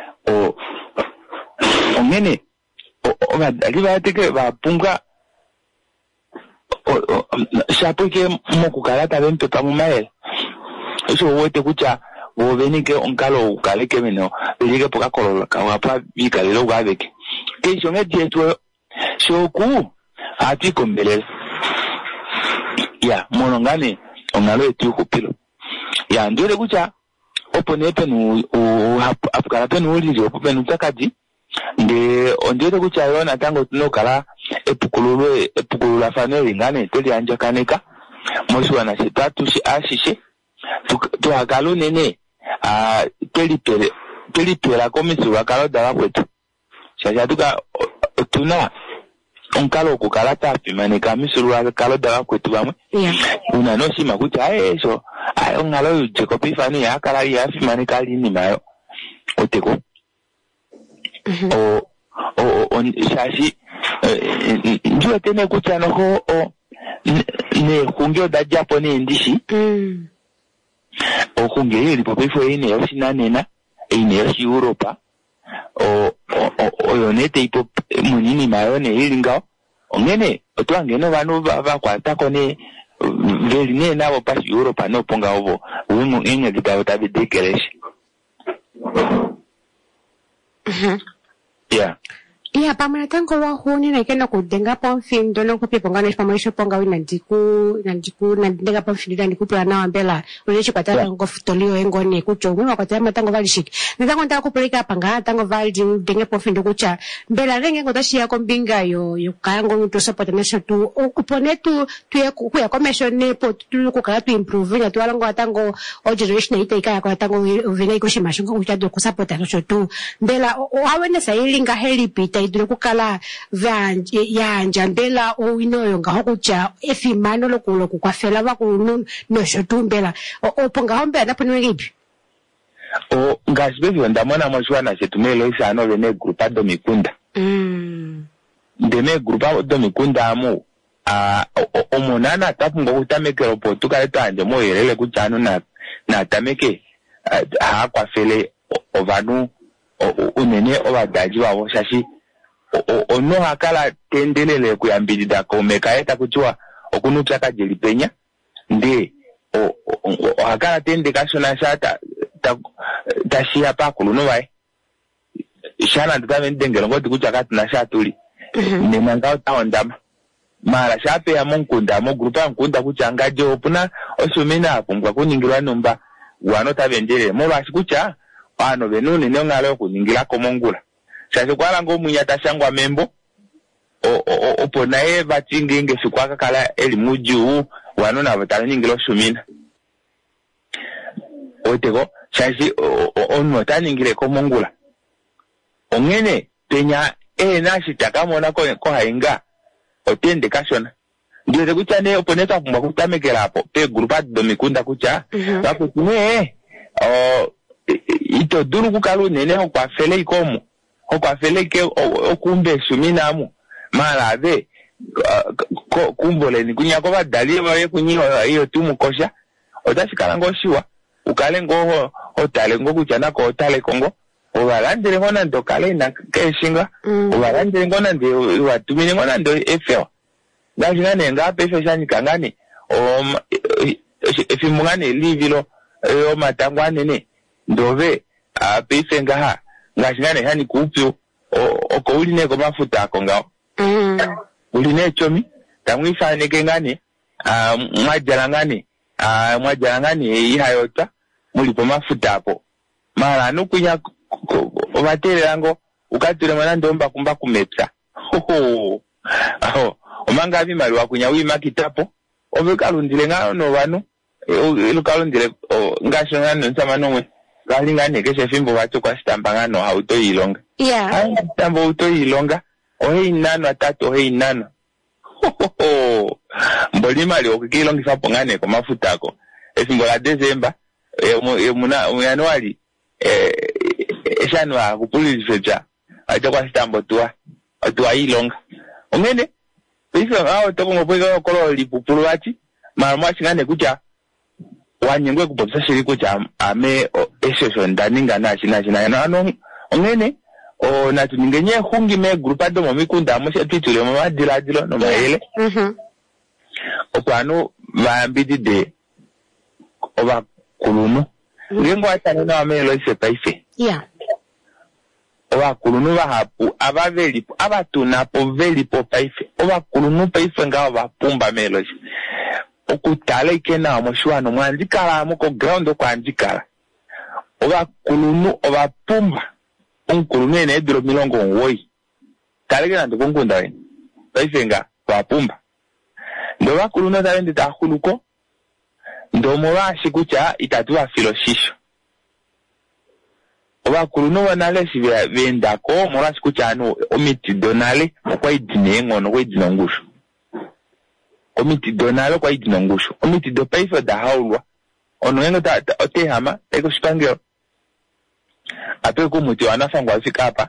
ongene aliba teke ba punga shapuke mokukala ta bempe pamumael eso wote kucha wovenike onkalo ukaleke meno bilike poka kolola kawapa bikalelo gabeke kesho ngedieto shoku ati kombelela ya monongane ongalo etu kupilo ya ndure kucha opone penu apukala penu ulije openu takati nde ondire kucha yona tango tunokala epukulula faneli ngane toli anja kaneka moshi wana sitatu shi ashishe tu akalo nene telipela komisi wakalo dala kwetu shashatuka tuna onkalo kukala tapi manika misuru wakalo dala kwetu bamwe unanoshi makucha eso ongalo yujeko pifani ya akala ya fi manika lini mayo oteko shashi njua tene kucha noko ne kungyo da Japone ndishi okunge ili popefo ine yoshina nena ine yoshi Europa oyonete ipo munini mayone ili ngao ongene otwangeno banu bakwata kone veli nena bo pasi Europa no ponga obo wimu inge gitawo tabidekereshi yeah Iya, pamana tango wa huni na ikenda kudenga pa film dono kupi pongana ispamaisho ponga wina nandiku nandenga pa film dani kupula na wambela ulechi kwa tala ngo futolio engoni kucho mwa kwa tala tango vali shiki nizango ntaka kupulika panga tango vali denge pa film kucha mbela renge ngo tashi ya kombinga yo kayango nuto support nation tu upone tu ya kuya commission nepo tu kukala tu improve na tu alango atango o generation ita ikaya kwa tango vina iko shimashingo kuchado kusupport nation tu mbela awene sailinga heli pita idule kukala yanja mbela o inoyo nga hokucha efimano lokulo kukwafela bakunu no shotumbela o ponga hombe na ponu libi o ngasibezi ndamona mashwana setumelo isano bene grupa do mikunda ndeme grupa do mikunda amu o monana tapungo kutamekero potuka etanje moyerele kuchano na tameke ha kwafele ovanu unene obadaji wabo shashi ono hakala tendelele kuyambirida komeka eta kuchwa okunucha kajeli penya ndi hakala tende kashona shata tashia pakulu no bai shana ndame ndengelo ngoti kucha kati na shatuli nemanga taondama mara shape ya munkunda mo grupa nkunda kucha ngaje opuna osumina kumbwa kuningirwa nomba wano tabendele mo bashikucha ano benuni nongalo kuningira komongula shaje kwala ngo munyata shangwa membo opona eva tinginge sikwaka kala elimuju wano na batani ngilo shumina otego shaje ono taningire komongula ongene penya nashi takamona ko hainga otende kashona ndio kuchane oponeta kumba kutamekera hapo pe grupa do mikunda kucha hapo kune ito duru kukalu nene kwa fele ikomo kwa fele ke okumbe suminamu mara be kumbole ni kunya ko badali baye kunyiho iyo tumukosha otashikala ngoshiwa ukale ngo otale ngo kuchana ko otale kongo obalandire ngona ndokale na keshinga obalandire ngona ndi watumine ngona ndo efeo ngajina ngape efeo shani kangani efimungane livilo matangwane ne ndove apesenga ha ngashingane hani kupyo oko uline ko mafuta akongao uline chomi tamwifane kengane mwajalangane ihayota mulipo mafuta apo mara nukunya obatele ngo ukatule mwana ndomba kumba kumepsa omanga bimali wakunya wima kitapo obekalundile ngano no banu ilukalundile ngashingane nsamanongwe kalingane keshe fimbo bacho kwa stambangano auto ilonga tambo auto ilonga ohe inano atatu ohe inano mbolima li okikilonga pongane ko mafuta ko efimbo la December mu January eshanwa kupulizija acho kwa stambo tuwa ilonga ongene biso ngao toko ngopeka kolo lipupulu ati mara ngane kucha wanyengwe kubopsa shiriko cha ame esho ndaninga na ano ongene natu ningenye hungi me grupa do momikunda amoshe twitule mama diladilo no maele okwano baambidi de oba kulunu ngengo atane na amelo ise paife oba kulunu bahapu abavelipo abatunapo velipo paife oba kulunu paife ngao bapumba melo okutala ikena amoshwano mwanzikala amoko ground kwa anzikala oba kulunu oba pumba unkulunu ene edro milongo woi talegena ndokungunda wen baisenga bapumba ndo bakulunu talende tahuluko ndo morashi kucha itatuwa filoshisho oba kulunu wanale sivya vendako morashi kucha anu omiti donale kwa idinengo no kwa idinongusho omiti donalo kwa idinongusho omiti do paifa da haulwa onwengo otehama eko shipangeo ape kumuti wanafangwa fikapa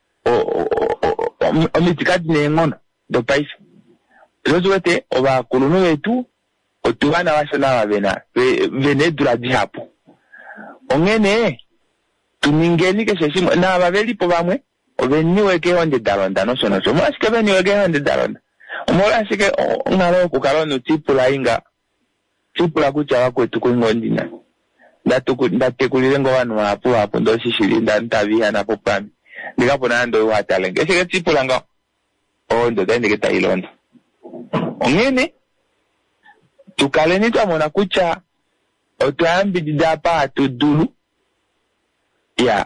omiti kadinengono do paifa zozote oba kulunu wetu otuwana washona wabena venedula dihapo ongene tuningeni kesheshimo na wabelipo bamwe oveniweke honde dalonda no sono so mwashike veniweke honde dalonda omola shike ngalo kukalonu tipula inga tipula kucha wako etukuingondina ndatekulile ngo wanu hapo ndo shishilinda ntabiha napo pami ndikapona ndo watale ngeshike tipulanga ndo ndiketa ilondo ongene tukaleni twamona kucha otwayambidida pa tudulu ya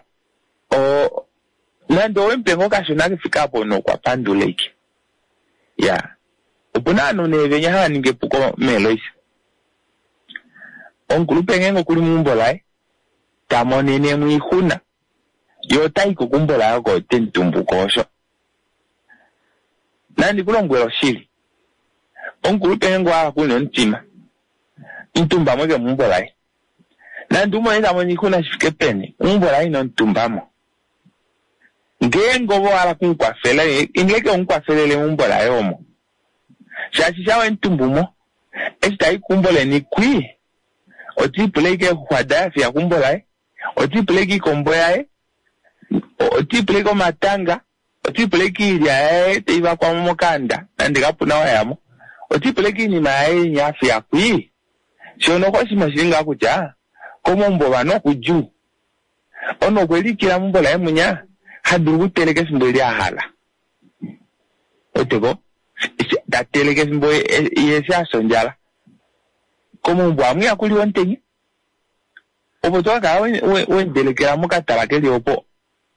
nando wempengo kashona kifikapo no kwa panduleki ya upunano nevenya haa ningepuko meloisi onkulupengengo kuli mumbolae tamonene mwihuna yotaiko kumbola yako tentumbukosho nandi kulongwelo shili onkulupengengo waka kuno ntima ntumba mweke mumbolae nandi umone mwihuna shifike pene mumbolae no ntumbamo ngengo wala kunkwafele ingeke unkwafelele mumbolae omo shashishawe ntumbumo estai kumbole ni kwi otipuleke huadafi ya kumbolae otipuleke komboyae otipuleke matanga otipuleke iliae teiva kwa momokanda nandikapuna wayamo otipuleke ni maae nyafi ya kwi shono kwa shimashiringa kucha komombo wano kuju ono kweli kila mumbolae munya haduru teleke simboli ahala otego dateleke simboli yesi asonjala komombo amu ya kuli wantenyi opo toka wendelekera mukatala keli opo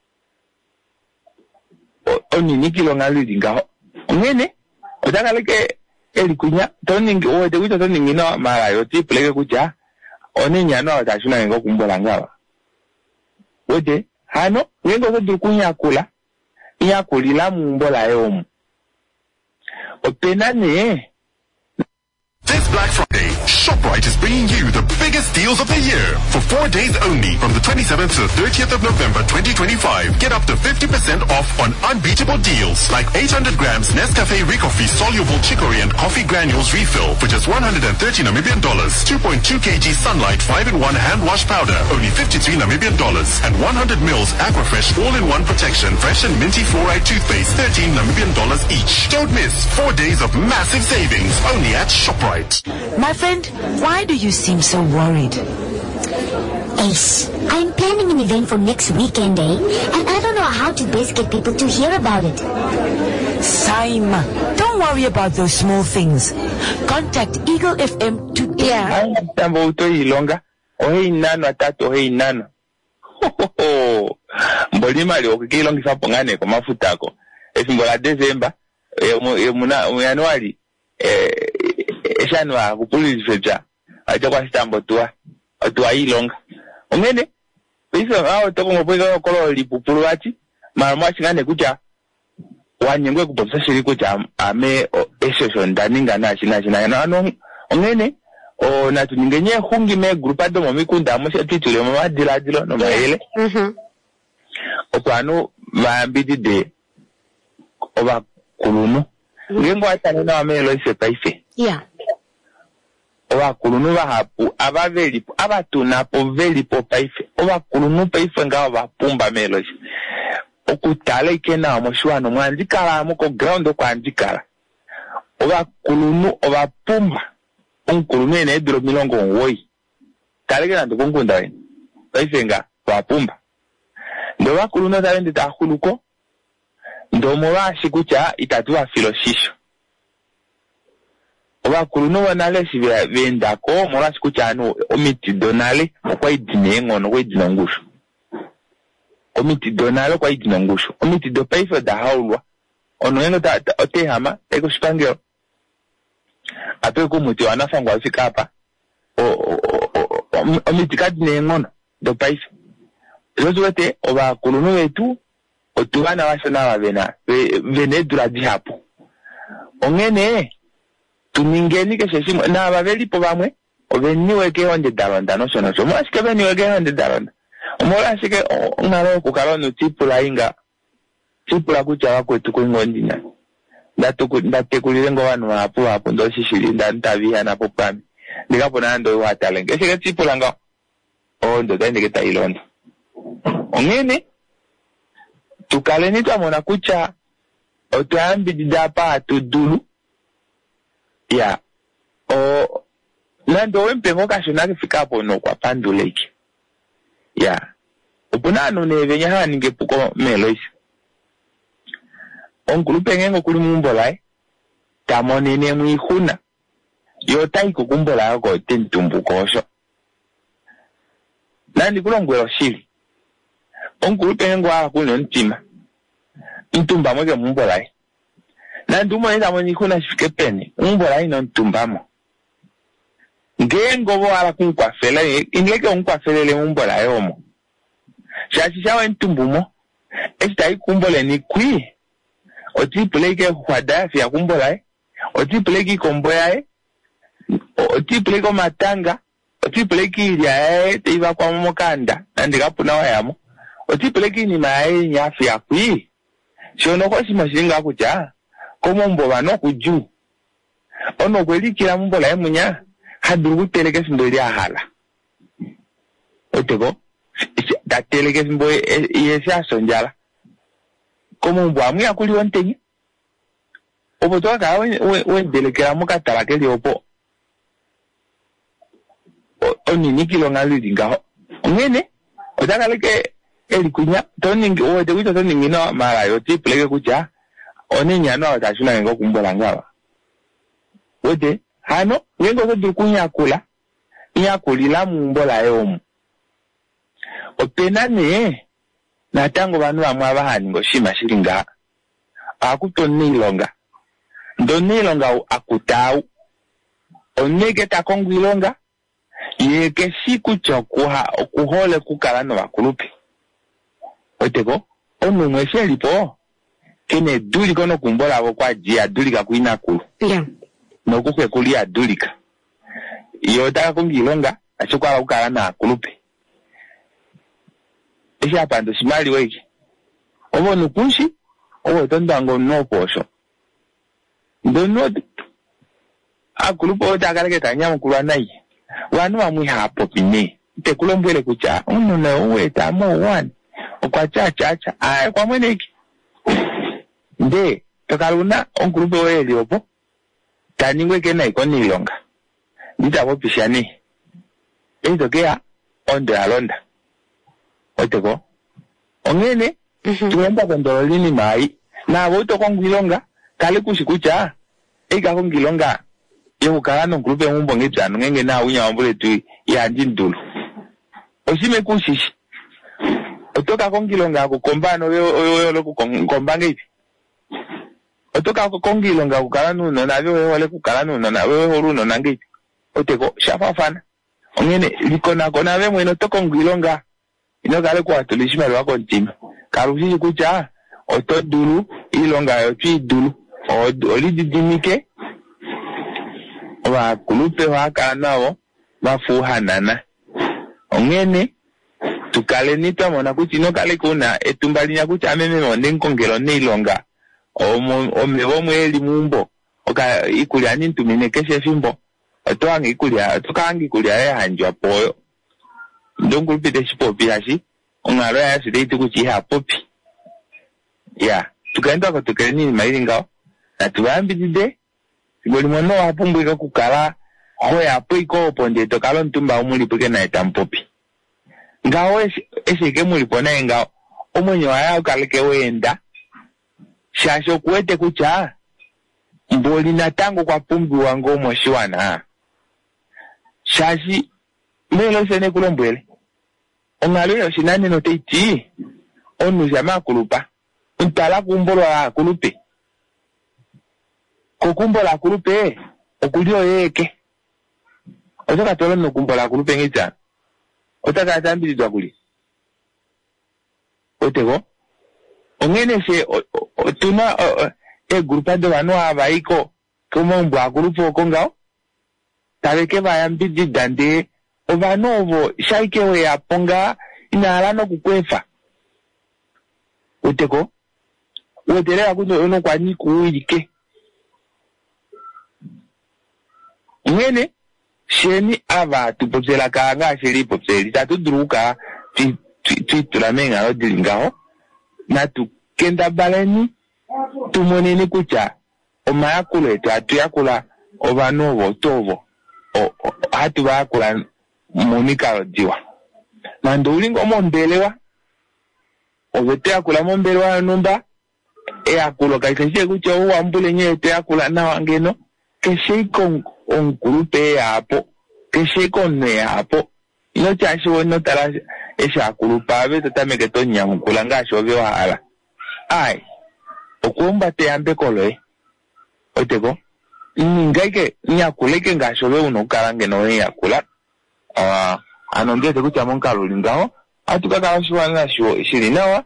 onini kilo ngalili ngaho ngene otakaleke elikunya toningi owete wito toningi no mara yoti pleke kucha oninya no atashuna ngo kumbola ngawa ote hano wengo zo dukunya kula iya kulila mumbola yomu openane. This Black Friday, ShopRite is bringing you the biggest deals of the year. For 4 days only, from the 27th to the 30th of November 2025, get up to 50% off on unbeatable deals like 800 grams Nescafe Recoffee Soluble Chicory and Coffee Granules Refill for just $130 Namibian, 2.2 kg Sunlight 5-in-1 Hand Wash Powder, only $53 Namibian, and 100 mils Aquafresh All-in-One Protection Fresh and Minty Fluoride Toothpaste, $13 Namibian each. Don't miss 4 days of massive savings only at ShopRite. My friend, why do you seem so worried? Ace, I'm planning an event for next weekend, and I don't know how to best get people to hear about it. Saima, don't worry about those small things. Contact Eagle FM today. Yeah. Tambo utoi ilonga. Ohe inano atatu ohe inano. Mbolima li okikilongi sapongane kwa mafutako. Esimbola December, Januari, eshanwa kupulizifeja acha kwa sitambo tuwa ilonga ungene biso hao toko ngopweka kolo lipupulu bati maramuachi ngane kucha wanyengwe kupopsa shiri kucha ame esosho ndaninga na china ungene na tuningenye hungi me grupa domo mikunda amusha titule mama diladilo no maele okwanu vambidi de oba kulunu ngengo atane na amelo ise paife yeah owa kulunu bahapu abavelipo abatunapo velipo paife owa kulunu paife ngawo bapumba meloshi okutala ikena amoshwano mwanzikala amoko ground okwanzikala owa kulunu owa pumba onkulunu ene edro milongo nwoi talekena ndikunkunda wene paife nga wapumba ndo wa kulunu talende tahuluko ndo mwashi kucha itatuwa filoshisho oba kulunu wanale si venda ko mwashi kucha anu omiti donale kwa idine ngono kwa idine ngushu omiti donale kwa idine ngushu omiti do paifa da haulwa ono yengo ote hama eko shipangeo ape kumuti wanafangwa afika hapa omiti kadine ngono do paifa zozo wete oba kulunu wetu otuwana wasona wavena venedura dihapo ongene tuningeni kesheshimo na abavelipo bamwe oveniweke $100 nosono so mwashike veniweke $100 omola shike ngalo kukalonu tipula inga tipula kucha wakwetu kuingondina ndatekulile ngo wanu hapo ndo shishili ndantaviha napo pami ndikapona ndo watalenge shike tipula nga ndo ndiketa ilondo ongene tukaleni twamona kucha otwayambidida pa tudulu ya nando wempengo kashona kifikapo no kwa panduleki ya opuna no nevenya hani nge puko melois onkulupe ngengo kuli mumbolai tamonene mwihuna yo taiko kumbola ko tentumbu kosho nandi kulongwelo shili onkulupe ngengo akuli ntima ntumba mweke mumbolai nandi umone tamonihuna shifike pene mumbolai no ntumbamo ngengo bo ala kunkwafela inleke unkwafelele mumbolai omo shashi shawe ntumbumo estai kumbole ni kwi otipuleke hwada fya kumbolai otipuleke komboyae otipuleke matanga otipuleke ilyae teiva kwa momokanda nandikapuna wayamo otipuleke inima yae nyafi yakwi shono kwa shima shilinga kucha komombo bano kuju ono kwelikila mumbolai munya haduru teleke simbo ili ahala otego dateleke simbo yesi asonjala como mbwa akuli wontenye opo toka wendelekela mukatala keli opo onini kilonga lilingaho ngene otakaleke elikunya toningi ote kucho toningi no mara yo tipuleke kucha onenya no atashuna ngo kumbola ngawa ote hano wengo so kunya kula nyakulila mumbola yomu openane natango banu bamwe abahani ngo shima shilinga akutonilonga ndonilonga akutau onege takongwilonga yeke siku chokuha okuhole kukala no bakulupi otego onu mweshelipo kene duli kono kumbola abo kwa jia dulika kuina kulu nokukwe kulia dulika iyo takongwilonga achokala kukala na akulupi isha pando simali weki obo nukunshi obo tondango no posho ndono akulupo otakaleke tanyamu kulwa nayi wanu amwi hapo pine te kulombwele kucha ununa uweta mo wani okwa chacha ay kwa mweneki nde tokaluna onkulupo weli opo taningwe kena ikonilonga nditabo pishani ezokea ondo alonda otego ongene tuenda kondolo lini mai na boto kongilonga kale kushikucha ega kongilonga yokukala no groupe mumbo ngetsano ngenge na unya wambule tu ya ndindulu osime kushishi otoka kongilonga kukombano wewe lokukombange ipi otoka kongilonga kukala nuno na wewe wale kukala nuno na wewe horuno nangipi otego shafafana ongene likona kona we mweno tokongilonga ino kale kwa tulishima lwako ntima karushi kucha oto dulu ilonga yo twi dulu olididimike wa kulupe waka nao wafuhanana ongene tukale nitwa mona kuti no kale kuna etumbalinya kuti ameme monde nkongelo neilonga omebo mweli mumbo oka ikulia nintumine keshe fimbo otoangi ikulia tokangi kulia hanjwa poyo ndongulupite shipopi hashi ongalo ya sideti kuti hapopi ya tukaenda ko tukeni mailinga na tubambidide ngoli mono wapumbwika kukala hoya apo iko ponde tokalo ntumba omulipuke na etampopi ngawo esike mulipona ngawo omonyo waya ukaleke wenda shasho kuwete kucha mboli na tango kwa pumbi wango moshiwana shashi melo sene kulombwele ongalo yo shinane no teiti onu jama kulupa untala kumbolo la kulupe kokumbola kulupe okulio yeke otoka tolo no kumbola kulupe ngita otaka tambilidwa kuli otego ongene se tuna grupa de banu abaiko como mbwa grupo kongao tabeke bayambidi dande obanovo shaike we aponga inala no kukwefa otego wotelea kuno ono kwa ni kuwike ngene sheni ava tupopsela kanga sheli popseli tatudruka tulamenga no dilingao na tukenda baleni tumonene kucha omayakulo etu atuyakula obanovo tovo hatu bakula monikalo diwa nando ulingo mondelewa ovete akula mombele wa numba akulo kaikeshe kucha uambule nyete akula na wangeno keshe kon on grupe hapo keshe kon ne hapo ino chashi wono tala esha akulupa ave tatameke to nyamukula ngasho byo hala ai okumba te ambe koloe oteko ngaike nyakuleke ngasho byo uno karange no yakula anongeze kucha monkalo lingao atukaka shwana sho shirinawa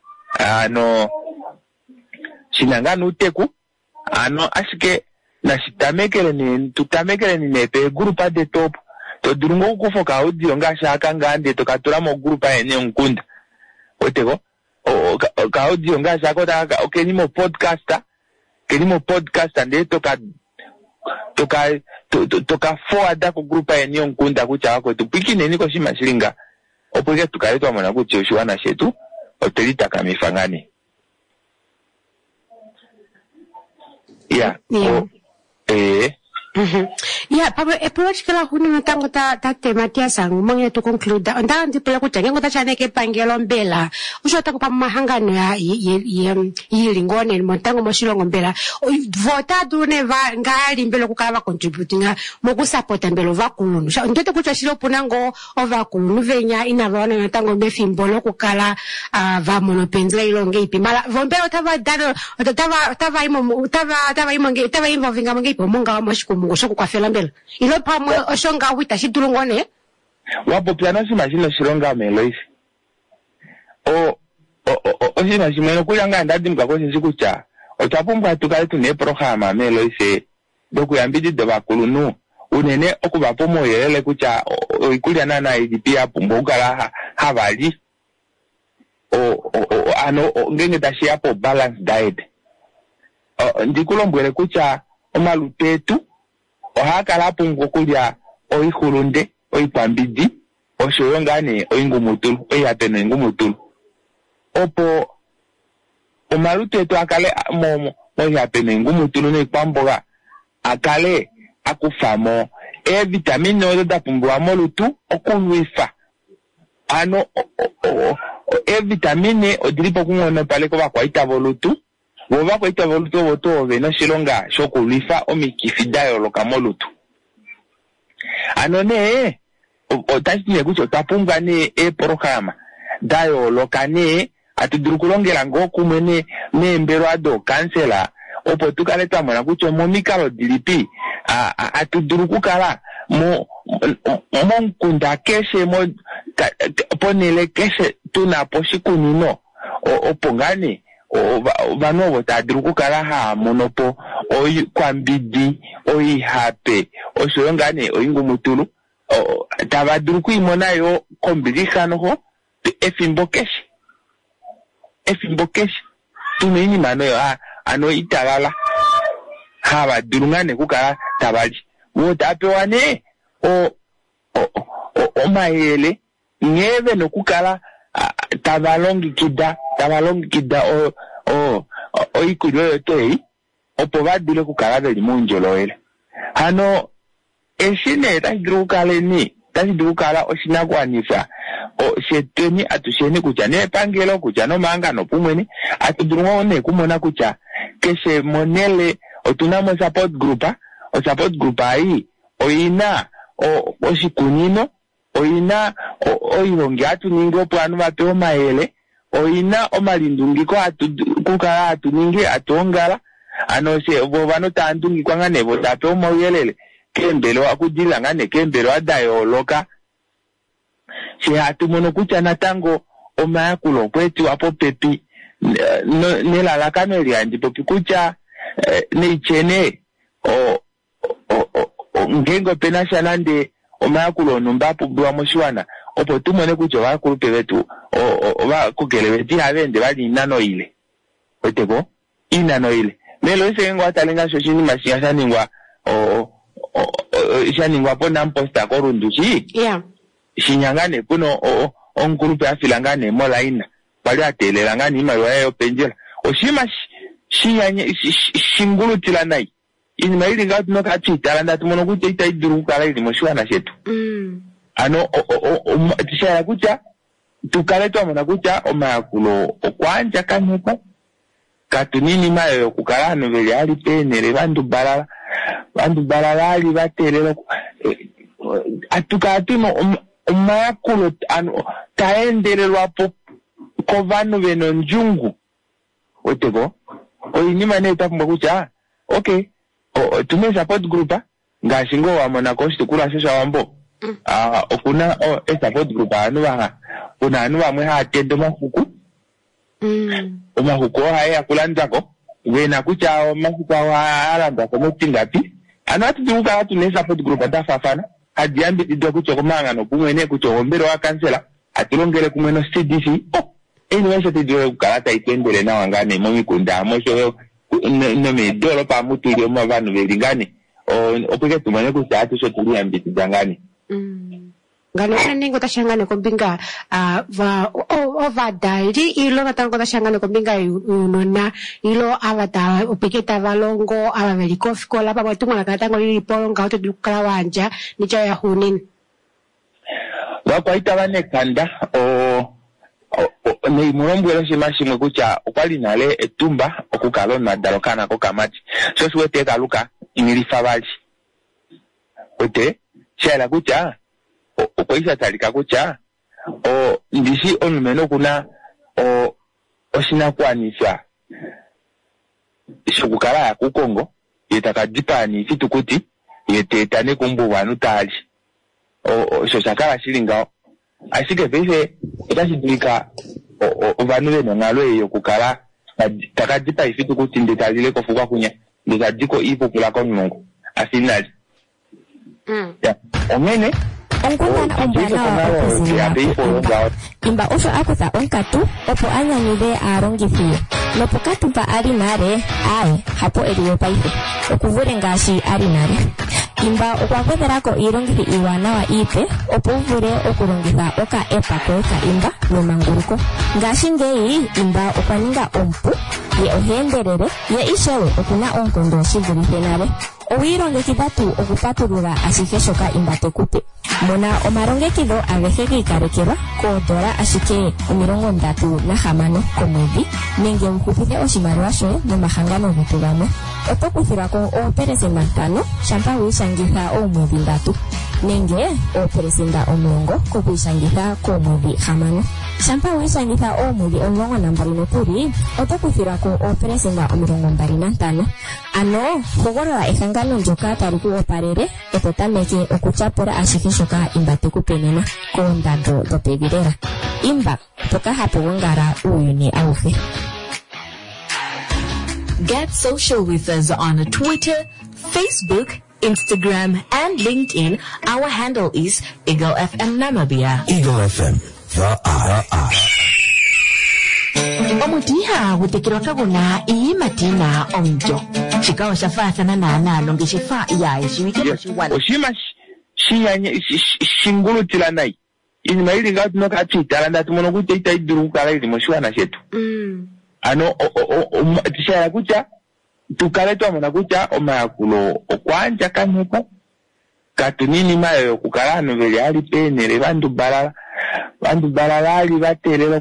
sinangana uteku asike na tutamekele ni nepe grupa de top to durungo kufoka audio ngashaka ngande to katura mo grupa ene nkunda oteko ka audio ngashaka ta okenimo podcaster nde toka forward ku grupa ene nkunda kucha wako tupikine niko shima shilinga opoke tukaletwa mwana kuchi oshwana shetu otelita kamifangani. Yeah. Yeah, Pablo, epologically huni natango ta tematia sangu mongye to conclude. Onda ndipela kutenga ngota chane ke pangelo mbela. Ushota ko pamahangano ya yilingone montango moshilongo mbela. Vota dune va ngali mbelo kukala contributing mo support mbelo vakulu. Ndoto kucha shilo punango ovakulu venya inavona natango befimbolo kukala va monopenzela ilonge ipi. Mala vombelo tava dano tava involving ipo monga wa mashikumu ngosho kwa fela mbele ilo pamwe oshonga wita shidulungone wapo piano si machine shironga meloisi si machine kuyanga ndadi mkakosi sikucha otapumba tukale tune programa meloisi doku yambidi de bakulunu unene okubapo moyelele kucha ikulia na IDP apumbo ukala habali ngenge tashi hapo balance diet ndikulombwele kucha omalutetu ohakala pungo kulya oihulunde oipambidi oshoyongane oingumutulu oyapeno ingumutulu opo omalutetu akale moyapeno ingumutulu neipamboga akale akufamo vitamine ozo dapumbwa molutu okulwifa vitamine odilipo kungono pale ko bakwaita volutu Wova kwa ita voluto woto oveno shilonga shoko lifa omikifi yoloka molutu. Anone otashi nyekucho tapunga ne programa yoloka ne atudurukulongela ngoku mwene membero ado kansela opo tukaleta mwana kucho momikalo dilipi atudurukukala nkunda keshe ponele keshe tunapo shikunino opongane vanovo tadiruku kala monopo kwambidi hape oshoyongane oingumutulu tavadiruku imonayo kombilikano ho efimbo keshe tumeini manoyo ano italala havadurungane kukala tabali wo tapewane omayele ngeve nokukala tavalongikida oikulyo yotei opo badile kukala beli munjoloele hano eshine tashidukala oshinakwanisa shetweni atusheni kucha nepangelo kucha nomangano pumweni atudurungo ne kumona kucha keshe monele otunamo support group ayi oina oshikunino oina oilongi atuningi opo anu bapeho mayele oina omalindungiko kukala atuningi atongala anose vovano tandungi kwanga nebo tapeho mauyelele kembelo akudila ngane kembelo adayoloka she atumono kucha natango omayakulo kwetu apo pepi nelalakano liandi popi kucha neichene ngengo penasha nande omayakulo numbapu bwa moshwana opo tumone kucho wakulupe wetu vakukele weti havende vali inano ile weteko inano ile melo ise ngo atalenga shoshini mashinga shaningwa po namposta korundushi yeah shinyangane kuno onkulupe afilangane mola ina bali atelelangane imalwa yayo penjela oshima shingulutila nai ini maili ngatu no kachitala ndatu mono kucha itaidiru kala ili moshwana shetu ano tishaya kucha tukale twamona kutya omayakulo okwanja kaneko katunini mayo yokukala ano beli ali penele bandu balala ali baterera atukatimo omayakulo ano taendelelwapo ko vanhu beno njungu oteko oyinima neetapumbwa kutya okay tume support group ngashingo wamona koshtukula shosha wambo okuna support group kuna anu bamwe hatende mafuku omahuko haya kulanzako wena kutya omahuko alanzako mutingapi ano atituka atune support group atafafana adiambitidwa kutya komangano kumwene kutya ombero wa kansela atilongere kumweno CDC anyway setidwe kukalata itendele na wangane momikunda amosho nomedolo pa mutuli oma vanhu velingane opeke tumane kutya atisho tuliambitidwa ngane ngalo ningo tashangane kombinga ovadairi ilo natango tashangane kombinga unona ilo avata upiketa valongo avaveli kofikola pa watunga nakatango lilipolo ngauto dukala wanja nicho ya hunini wakwaita vane kanda nei mulombwelo shimashimwe kutya okwali nale etumba okukalo na dalokana ko kamati so siwete kaluka imilifa bali ote shela kutya okwaisa talika kutya ndisi onumeno kuna osinakwanisa shokukala ya kukongo yetakadipani fitukuti yetetane kumbu wanu tali shosakala shilinga asike vese etashidulika vanhu beno ngalo eyo kukala takadipa ifitukuti ndetalile kofuka kunya ndetadiko ipopula konungu afinali omene onkundana ombwanawa okuzimbako imba osho akutha onkatu opo anyanyule aalongithi nopokatupa ali nale aye hapo eliwe paife okuvule ngaashi ali nale imba okwagwedhelako iilongithi iiwanawa iipe opo uvule okulongitha oka-epa koye ka-imba nomanguluko ngaashingeyi imba okwaninga ompu ye oheendelele ye ishewe okuna oonkondo shivulithe nale owiilongekidha tu okupatulula ashihe shoka imba tekupe mona omalongekidho agehe giikalekelwa $30 ashike 36 komwedhi nenge wuhupithe oshimaliwa shoye nomahangano getu gamwe oto kuthilwako 5% shampa wiishangitha oomwedhi 3 nenge 10% kokwiishangitha koomwedhi 6 shampa wiishangitha oomwedhi 12 nokuli oto kuthilwako 25% ano hogolola ehangano ndyoka tali ku opalele eto tameke okutyapula ashihe shoka imba tekupe nena koondando dhopevi lela imba mpoka hapu gongala uuyuni awuhe. Get social with us on Twitter, Facebook, Instagram, and LinkedIn. Our handle is Eagle FM Namibia. Eagle FM, the eye. Omutiha gutekirwa kaguna iyimatina omjo chikawa shafathana nalonge shifa ya shiwike moshiwana oshima shinyanye shingulutila nayi inyuma ili ngati nokachitala ndati mono kuti itaiduru kala ili moshiwana shetu ano tishaya kutya tukale twamona kutya omayakulo okwanja kaneko katunini mayo yokukala ano beli ali penele bandu balala ali baterera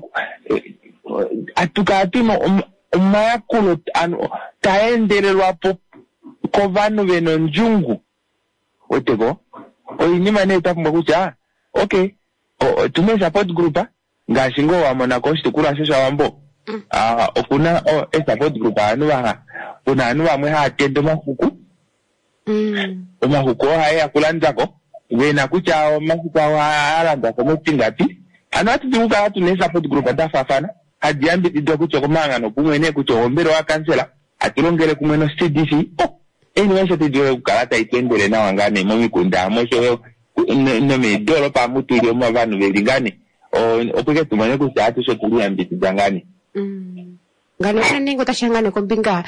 atukatimo omayakulo ano taendelelwapo ko vanhu beno njungu oteko oyinima neetapumbwa kutya okay tume support group ngashingo wamona koshtukula shosha wambo okuna support group kuna anu bamwe hatende mafuku omahuko haya kulanzako wena kutya omahuko alanzako mutingapi ano atituka atune support group atafafana adiambitidwa kutya komangano kumwene kutya ombero wa kansela atilongere kumweno CDC anyway setidwe kukalata itendele na wangane momikunda amosho nomedolo pa mutuli oma vanhu velingane opeke tumane kutya atisho tuliambitidwa ngane ngalo ningo tashangane kombinga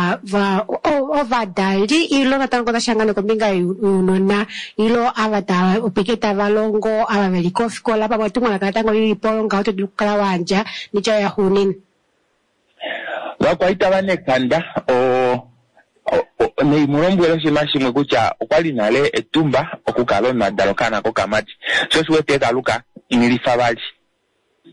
ovadairi ilo natango tashangane kombinga unona ilo avata upiketa valongo avaveli kofikola pa watunga nakatango lilipolo ngauto dukala wanja nicho ya hunini wakwaita vane kanda nei mulombwelo shimashimwe kutya okwali nale etumba okukalo na dalokana ko kamati so siwete kaluka imilifa bali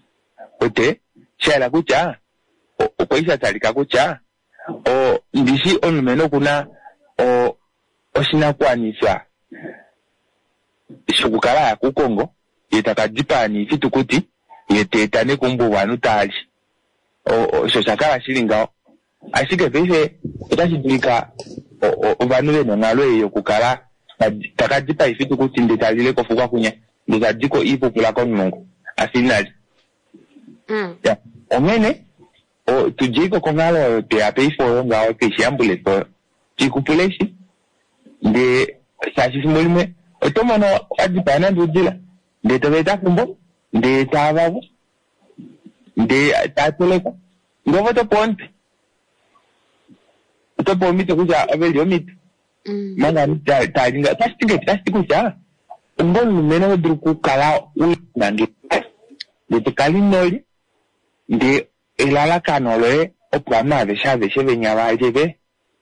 ote shala kucha okwaisa talika kucha ndishi onumeno kuna oshinakuanisa shokukala ya kukongo yetakadipani fitukuti yetetane kumbu wanu tali sho shakala shilingao ashike pese etashidilika vanu beno ngalo yokukala takadipa ifitukuti ndetalile kofuka kunya ndetadiko ipupula konungu asinali ya omene tujiko kongalo te ape fo ngao pe shambule to chikupuleshi de sashi simolime otomono adipana ndudila de tabeta kumbo de tababu de tatoleka ngovo to ponte to pomite kuja abelio mit manga tainga tastikuja ngolu meno druku kala unangi de kalinoli de elala kanole opwana de shave shevenya baje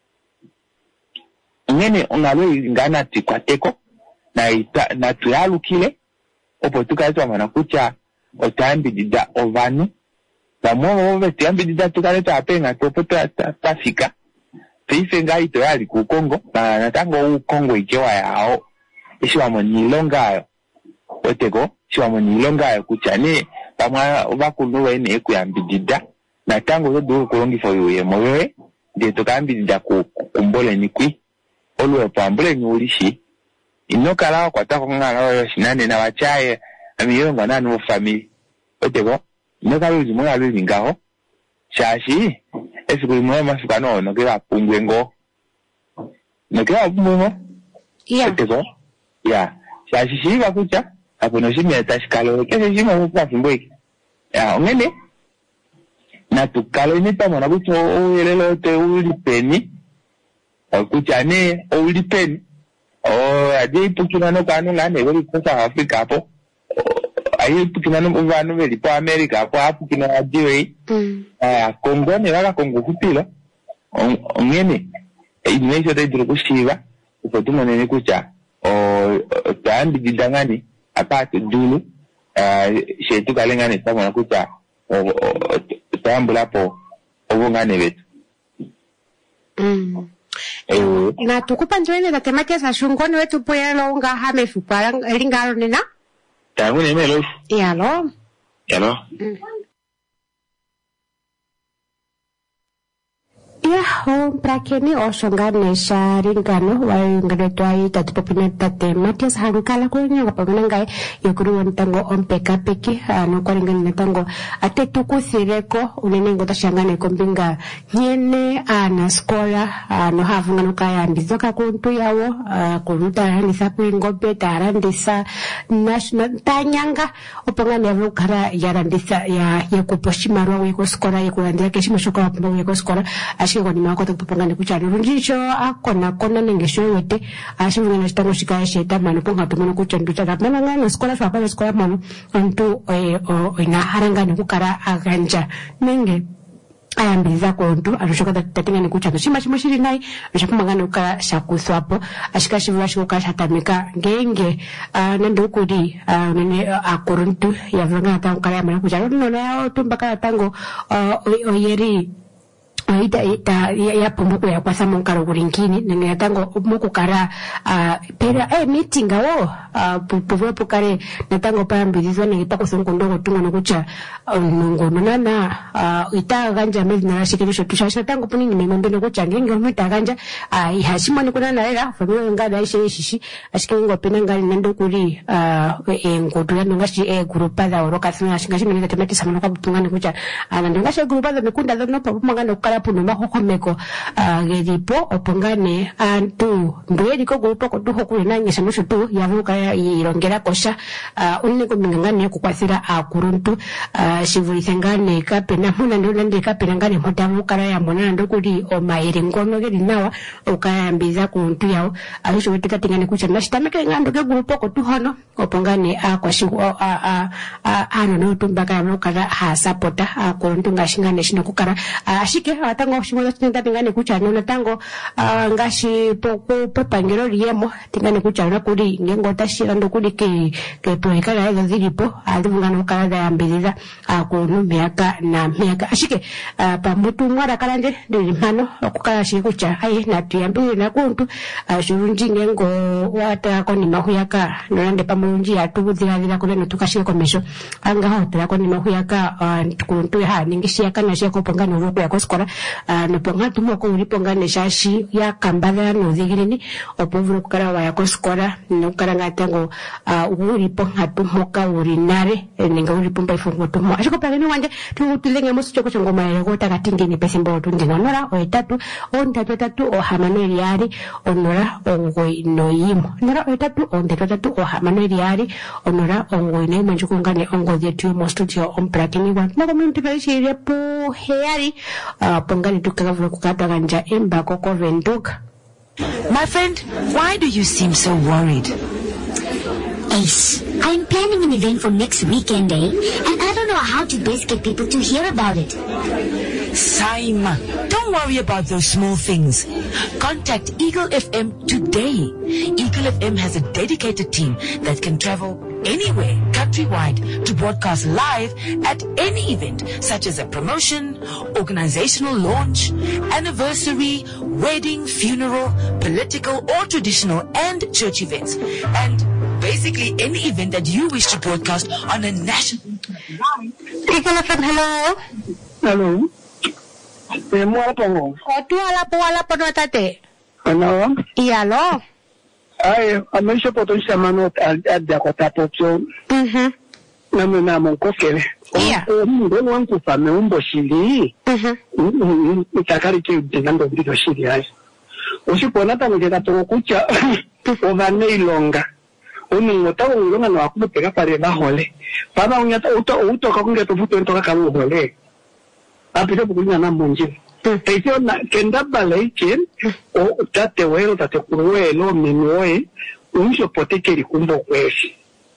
ngene ongalo ingana tikwateko na tuyalu kile opotuka eto amana kucha otambi dida ovanu bamwe ove tambi dida tukaleta apenga topota tafika teife ito yali ku Kongo na tango u Kongo ikiwa yao ishiwamo nilongayo oteko shiwamo nilongayo kucha ne bamwe bakulu ene ekuyambidida na tango zo do kulongifo yoye moyo de tokambidida ku kumbole nikwi olwe pambule nyulishi inokala kwa tako ngala yo shinane na wachaye amiyonga nanu mu family oteko inokala uzimo ya lwingaho shashi esikuli mwe mafika no kera pungwengo nokera pungwengo oteko ya shashi shiba kucha apono shimya tashikalo kese shima kwa fimboiki ya ongene na tukalo ni tamona kucho oyelelo te ulipeni kucha ne ulipeni aje pukina no kanu ngane goli kusa Africa hapo ayi pukina no vanu veli po America hapo apukina ajiwe Kongo ne wala Kongo kupila ngene imeisho de drukushiva upotumo ne kucha tandi didangani apate dulu shetu kalengane tamona kucha tambula po obongane betu na tukupa njoene na temake sa shungoni wetu poyelo unga hamefu para lingalo nena tangu ne melo yalo prakeni osonganisha ringano waingano twai tatupopina tate Matias hankala kunya ngapamenangai yokuru ntango ompeka peki no kwaringana ntango atetukusireko unenengo tashangane kombinga nyene ana skola no havungano kaya ndizoka kuntu yawo kuruta handisa kuingope tarandisa national tanyanga opangane avukara yarandisa ya kuposhimarwa weko skola yekurandira keshima shoka pombo weko skola ashiko ni makota kupangana kuchana runjisho akona kona nengesho wete ashivuna na chitango shikaya sheta manu ponga tumano kuchanducha tapana ngana skola swapala skola manu antu ina harangana kukara aganja nenge ayambiza kontu arushoka tatinga ni kuchana shima shiri nai rushapumangana kukara shakuswapo ashika shivula shikuka shatamika ngenge nendo kudi nene akoruntu ya vanga tango kara manu kuchana nona yao tumbaka tango oyeri ita ya pomoko ya kwa samo nkaro kurinkini nene natango moko kara pera meeting awo povwe pokare natango pa mbizizwa nenge tako sonko ndogo tunga nokucha nongo nana ita ganja mezi na shikirisho tushasha tango puni ni membe nokucha ngenge umita ganja ihashimo ni kuna naera famio ngada ishe shishi ashike ngo pena ngali nendo kuri ngodula nongashi grupa da oroka sina shingashi nende temati samana kwa tunga nokucha nongashi grupa da mikunda no pa mangana ukara puno mahokomeko geripo opongane antu ndoyedi ko grupo ko duho kule nanyesha musho tu yavuka irongera kosha unne ko mingangane kukwasira akuruntu shivulithengane kapena muna ndolande kapena ngane mutavukara ya mona ndokuri o maire ngono geri nawa ukayambiza kuntu yawo ahisho weteka tingane kucha nashitameke ngando ke grupo ko tuhono opongane akwashiku ano no tumbaka no kara ha supporta akuruntu ngashingane shino kukara ashike nora tango shimoza tinta tingane kuchano tango ngashi poku pepangiro riemo tingane kuchano kuri ngengo tashira ndo kuri ke proekana hizo zilipo alivungana kala ya mbeleza akunu miaka na miaka ashike pamutu mwara kalanje ndi mano okukala shikucha ai na tuyambire na kuntu shurunji ngengo wata koni mahuyaka nonande pamulunji atubuzira kule tukashike komesho anga hotela koni mahuyaka kuntu ha ningishia kana shako pongana uruko ya koskora no ponga tumoko ulipongana shashi ya kambala no zigirini opovuro kukara wa ya koskora no karanga tango ulipo hatumoka urinare ninga ulipo mba ifungo tumo ashiko pagani wanje tulenge musu choko chongoma yego takatingini pesimbo tundina nora o etatu on tatu o hamaneri yari onora ongoi noyimo nora o etatu on tatu o hamaneri yari onora ongoi nei manjukungane ongo yetu mo studio on prakini wa na community page repo heari pongani tukavura kukata ganja emba koko venduka. My friend, why do you seem so worried? Ace, I'm planning an event for next weekend, and I don't know how to best get people to hear about it. Saima, don't worry about those small things. Contact Eagle FM today. Eagle FM has a dedicated team that can travel anywhere countrywide to broadcast live at any event, such as a promotion, organizational launch, anniversary, wedding, funeral, political or traditional and church events, and basically any event that you wish to broadcast on a national. Eagle FM, hello. Hello. Wala po tate. Ano? Iyalo. Ay, amisyo po itong samanot at ako tapos yung namin namang kokele. Iya. Doon ko pa may umbosili. Itakari kayo dinando dito sili ay. Usi po na tanong kita tungo kucha o vane ilonga. Unong mo tao ulungan no ako pega pare bahole. Paba unya uto ka kung gato futo ento ka kamu hole. Apito po kunya na munjin. Tayo na kenda balay chen o tate wero tate kuruelo minoi unso potekeri kumbo kwesi.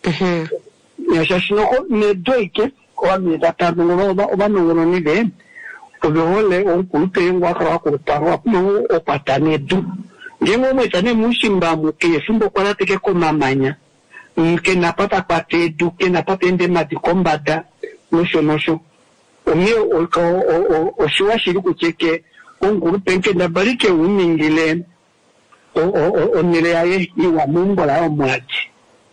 Ya shashino ko ne doike ko mi data no ba no ni de ko hole on kulpe ngwa kra ko tarwa no o patane du. Ngengo mo tane mushimba mu ke simbo kwala teke ko mamanya. Nke napata pate du ke napata ende mati kombata nosho. Omi o shiwa shiri kucheke onguru penke na barike uningile o nile aye iwa mumbo la omwaji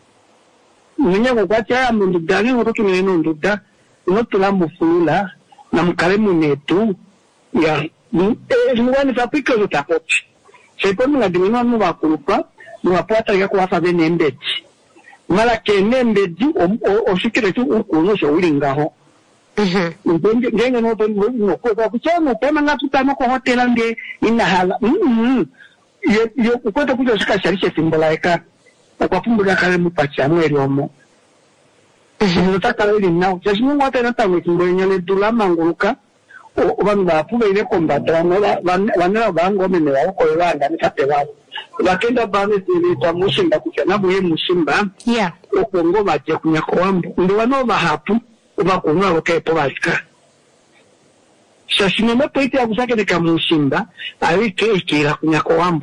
mwenye kukwati haya mundudani uroki mwene nduda unotula mufulula na mkale munetu ya mwani fapika zutapoti sepo mga dimino anu wakurupa mwapata ya kuwasa vene embeji mala kene embeji o shikire tu ukuno sho ulingaho Ngenga no kwa kuchana tema na tutano kwa hotela nde inahala yo kwenda kuja shika sharisha simbolaika kwa pumbuka kale mupacha mweri omo nataka ile nao sasa mungu hata nataka kingonya le dula manguluka obanga puba ile kombatra no vanela bango mene wao kwa wanga nikate wao bakenda bane ile tamushinda kuchana buye mushimba yeah okongo baje kunyako wambo ndo wano bahapu ubakunwa okepo basika shashino mapoite abusake de kamushimba awike ikira kunyako wambo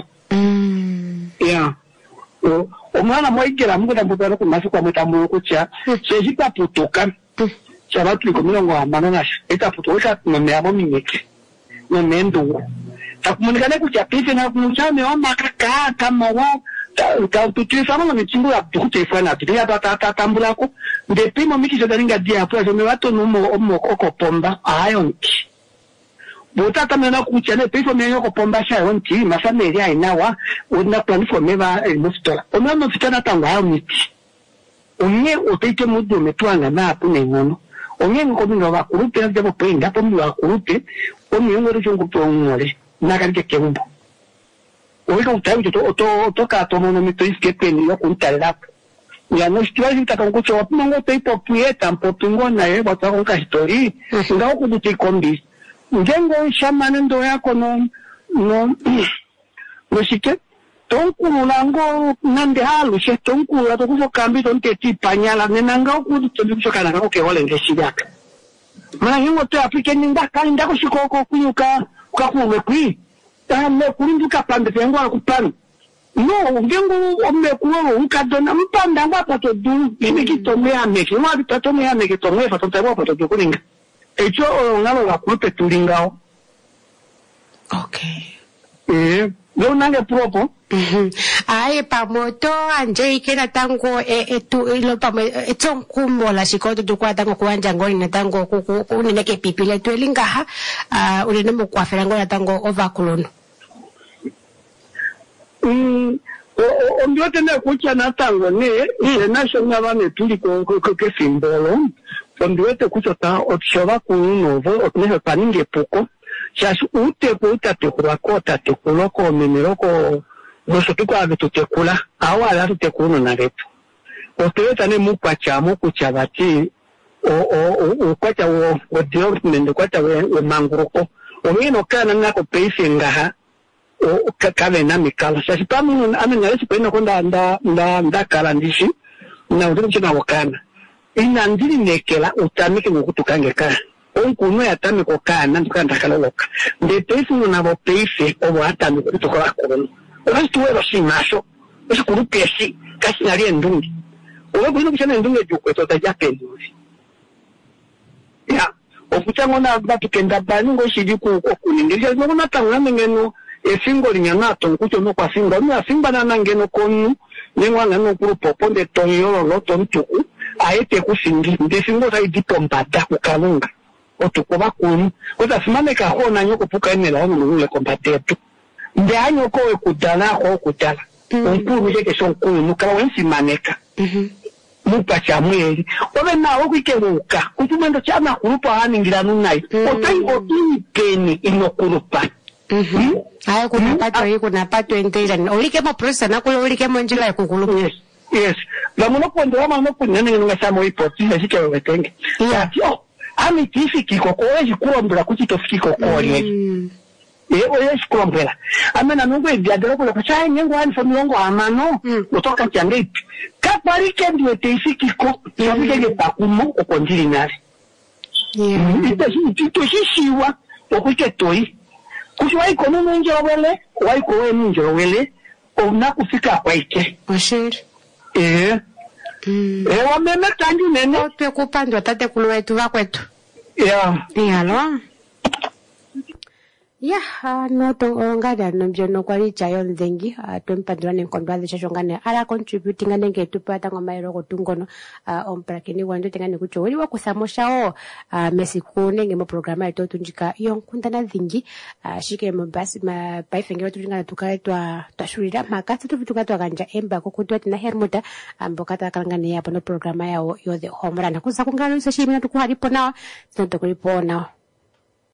yeah omwana moigera mungu tambutano kumasu kwa mutamu kucha sejita putuka chabatu komino ngo amana nasho eta putuka nomyamo minyeke nomendo takumunigane kucha pise na kumuchame wa makaka kama wa tutifama na chimbo ya tukutefana tutia tatambulako ndepimo miki zodaringa dia hapo zo mewato no okopomba ayonki bota tamena kuchane pifo menyo kopomba sha yonki masameli ainawa una plan for meva mustola ono fitana tanga ayonki onye oteke mudo metwanga na apu nengono onye ngominga wa kurupe na jabo penda pombi wa kurupe onye ngoro chongo pongole nakalike kembo oiga utayo toka tomono mito iskepeni yo kuntalap ya no stiwazi takangucho wapungo teipo pueta mpopingo na ye botako ka history ngao kuduti kombi ngengo shamane ndo yako no shike tonku mulango nande halu she tonku la tokuso kambi tonte ti panyala nenanga kuduti bisho kana ko ke wale ngeshiyaka mana hingo to aplike ninda kali ndako shikoko kuyuka kakume kwi tame kulinduka pande tengwa kupani no ngengo omekuwa ukadona mpanda ngapa to du imikitomea meki mwa bitatomea meki tomwe fa tontabo fa to kulinga echo ngalo la kupe tulingao. Okay. Lo nange propo. Ai pamoto anje ikena tango etu ilo pamo etonkumbo la shikoto tukwa tango kuanja ngoni na tango kuneneke pipile twelinga ha ulinemo kwa ferango na tango overclono. Ondiote na kucha na tango ne national vane tuli ke simbolo ondiote kuchota otshoba kunovo otnehe paninge poko chasu ute kutate kurakota tekuloko mimiroko nosotuko abitutekula awala tutekuno na letu oteweta ne mukwacha mukuchabati o kwacha wo development kwacha we manguruko omino kana nako pese ngaha o kakave na mikala chasu pamu amenya lesi pena konda nda kala ndishi na utuko china wakana ina ndiri nekela utamike ngukutukange kana onkuno yatame kokana ndukanda kaloloka ndepesi nabo pese obo atame kutokola kono orantu wero simasho esikuru kasi nali endungi obo bino kuchana endungi jukweto tajapenduri ya okuchango na batukenda bani ngo shidi ku okuningirisha no natanga ngeno esingo linyanato nkucho no kwa singo ni asimba na ngeno konu ningwanga no kuru poponde tonyo loto mtuku aete kusingi ndesingo sai dipombata kukalunga otukoba kuni otasimane ka hona nyoko puka enela ono nule kombatetu nde anyoko ekudala ko kudala onkuru je ke sonkuru mukala wensi maneka mupa cha mweli obe nawo kwikemuka kutumendo chama kurupa haningira nunai otai otini inokurupa Aya kuna pato entera olike mo process na ko olike mo njila yakukulupa. Yes la monopondo ama no nene ngasamo ipoti sike wetenge ami tifiki kokoe jikuombela kuchitofiki kokoe oye jikuombela amena nungu ediadelo kule kuchaye nyengu hani familongo amano utoka change kaparike ndiwe tifiki ko yabike pakumo okondiri nari ito okuke toi kushi waiko nunu nje wele waiko we nje wele ona kufika kwaike ashiri wameme tanju nene ote kupandwa tate kuluwetu wakwetu lo no to ngada no bjono kwali chayo nzengi twempandwa ne kondwa de shongane ala contributing nenge tupata ngamairo gotungono omprakini wando tengane kucho wali wakusamosha mesiku nenge mo programa eto tunjika yonkundana zingi shike mo basi ma paifengero tunjika tukaitwa tashurira makati tuvutuka twaganja emba kokutwa tina hermuta ambokata kalangane yapo no programa yao yo the home run kusa kungalo so shimina tukuhalipo na tinotokulipona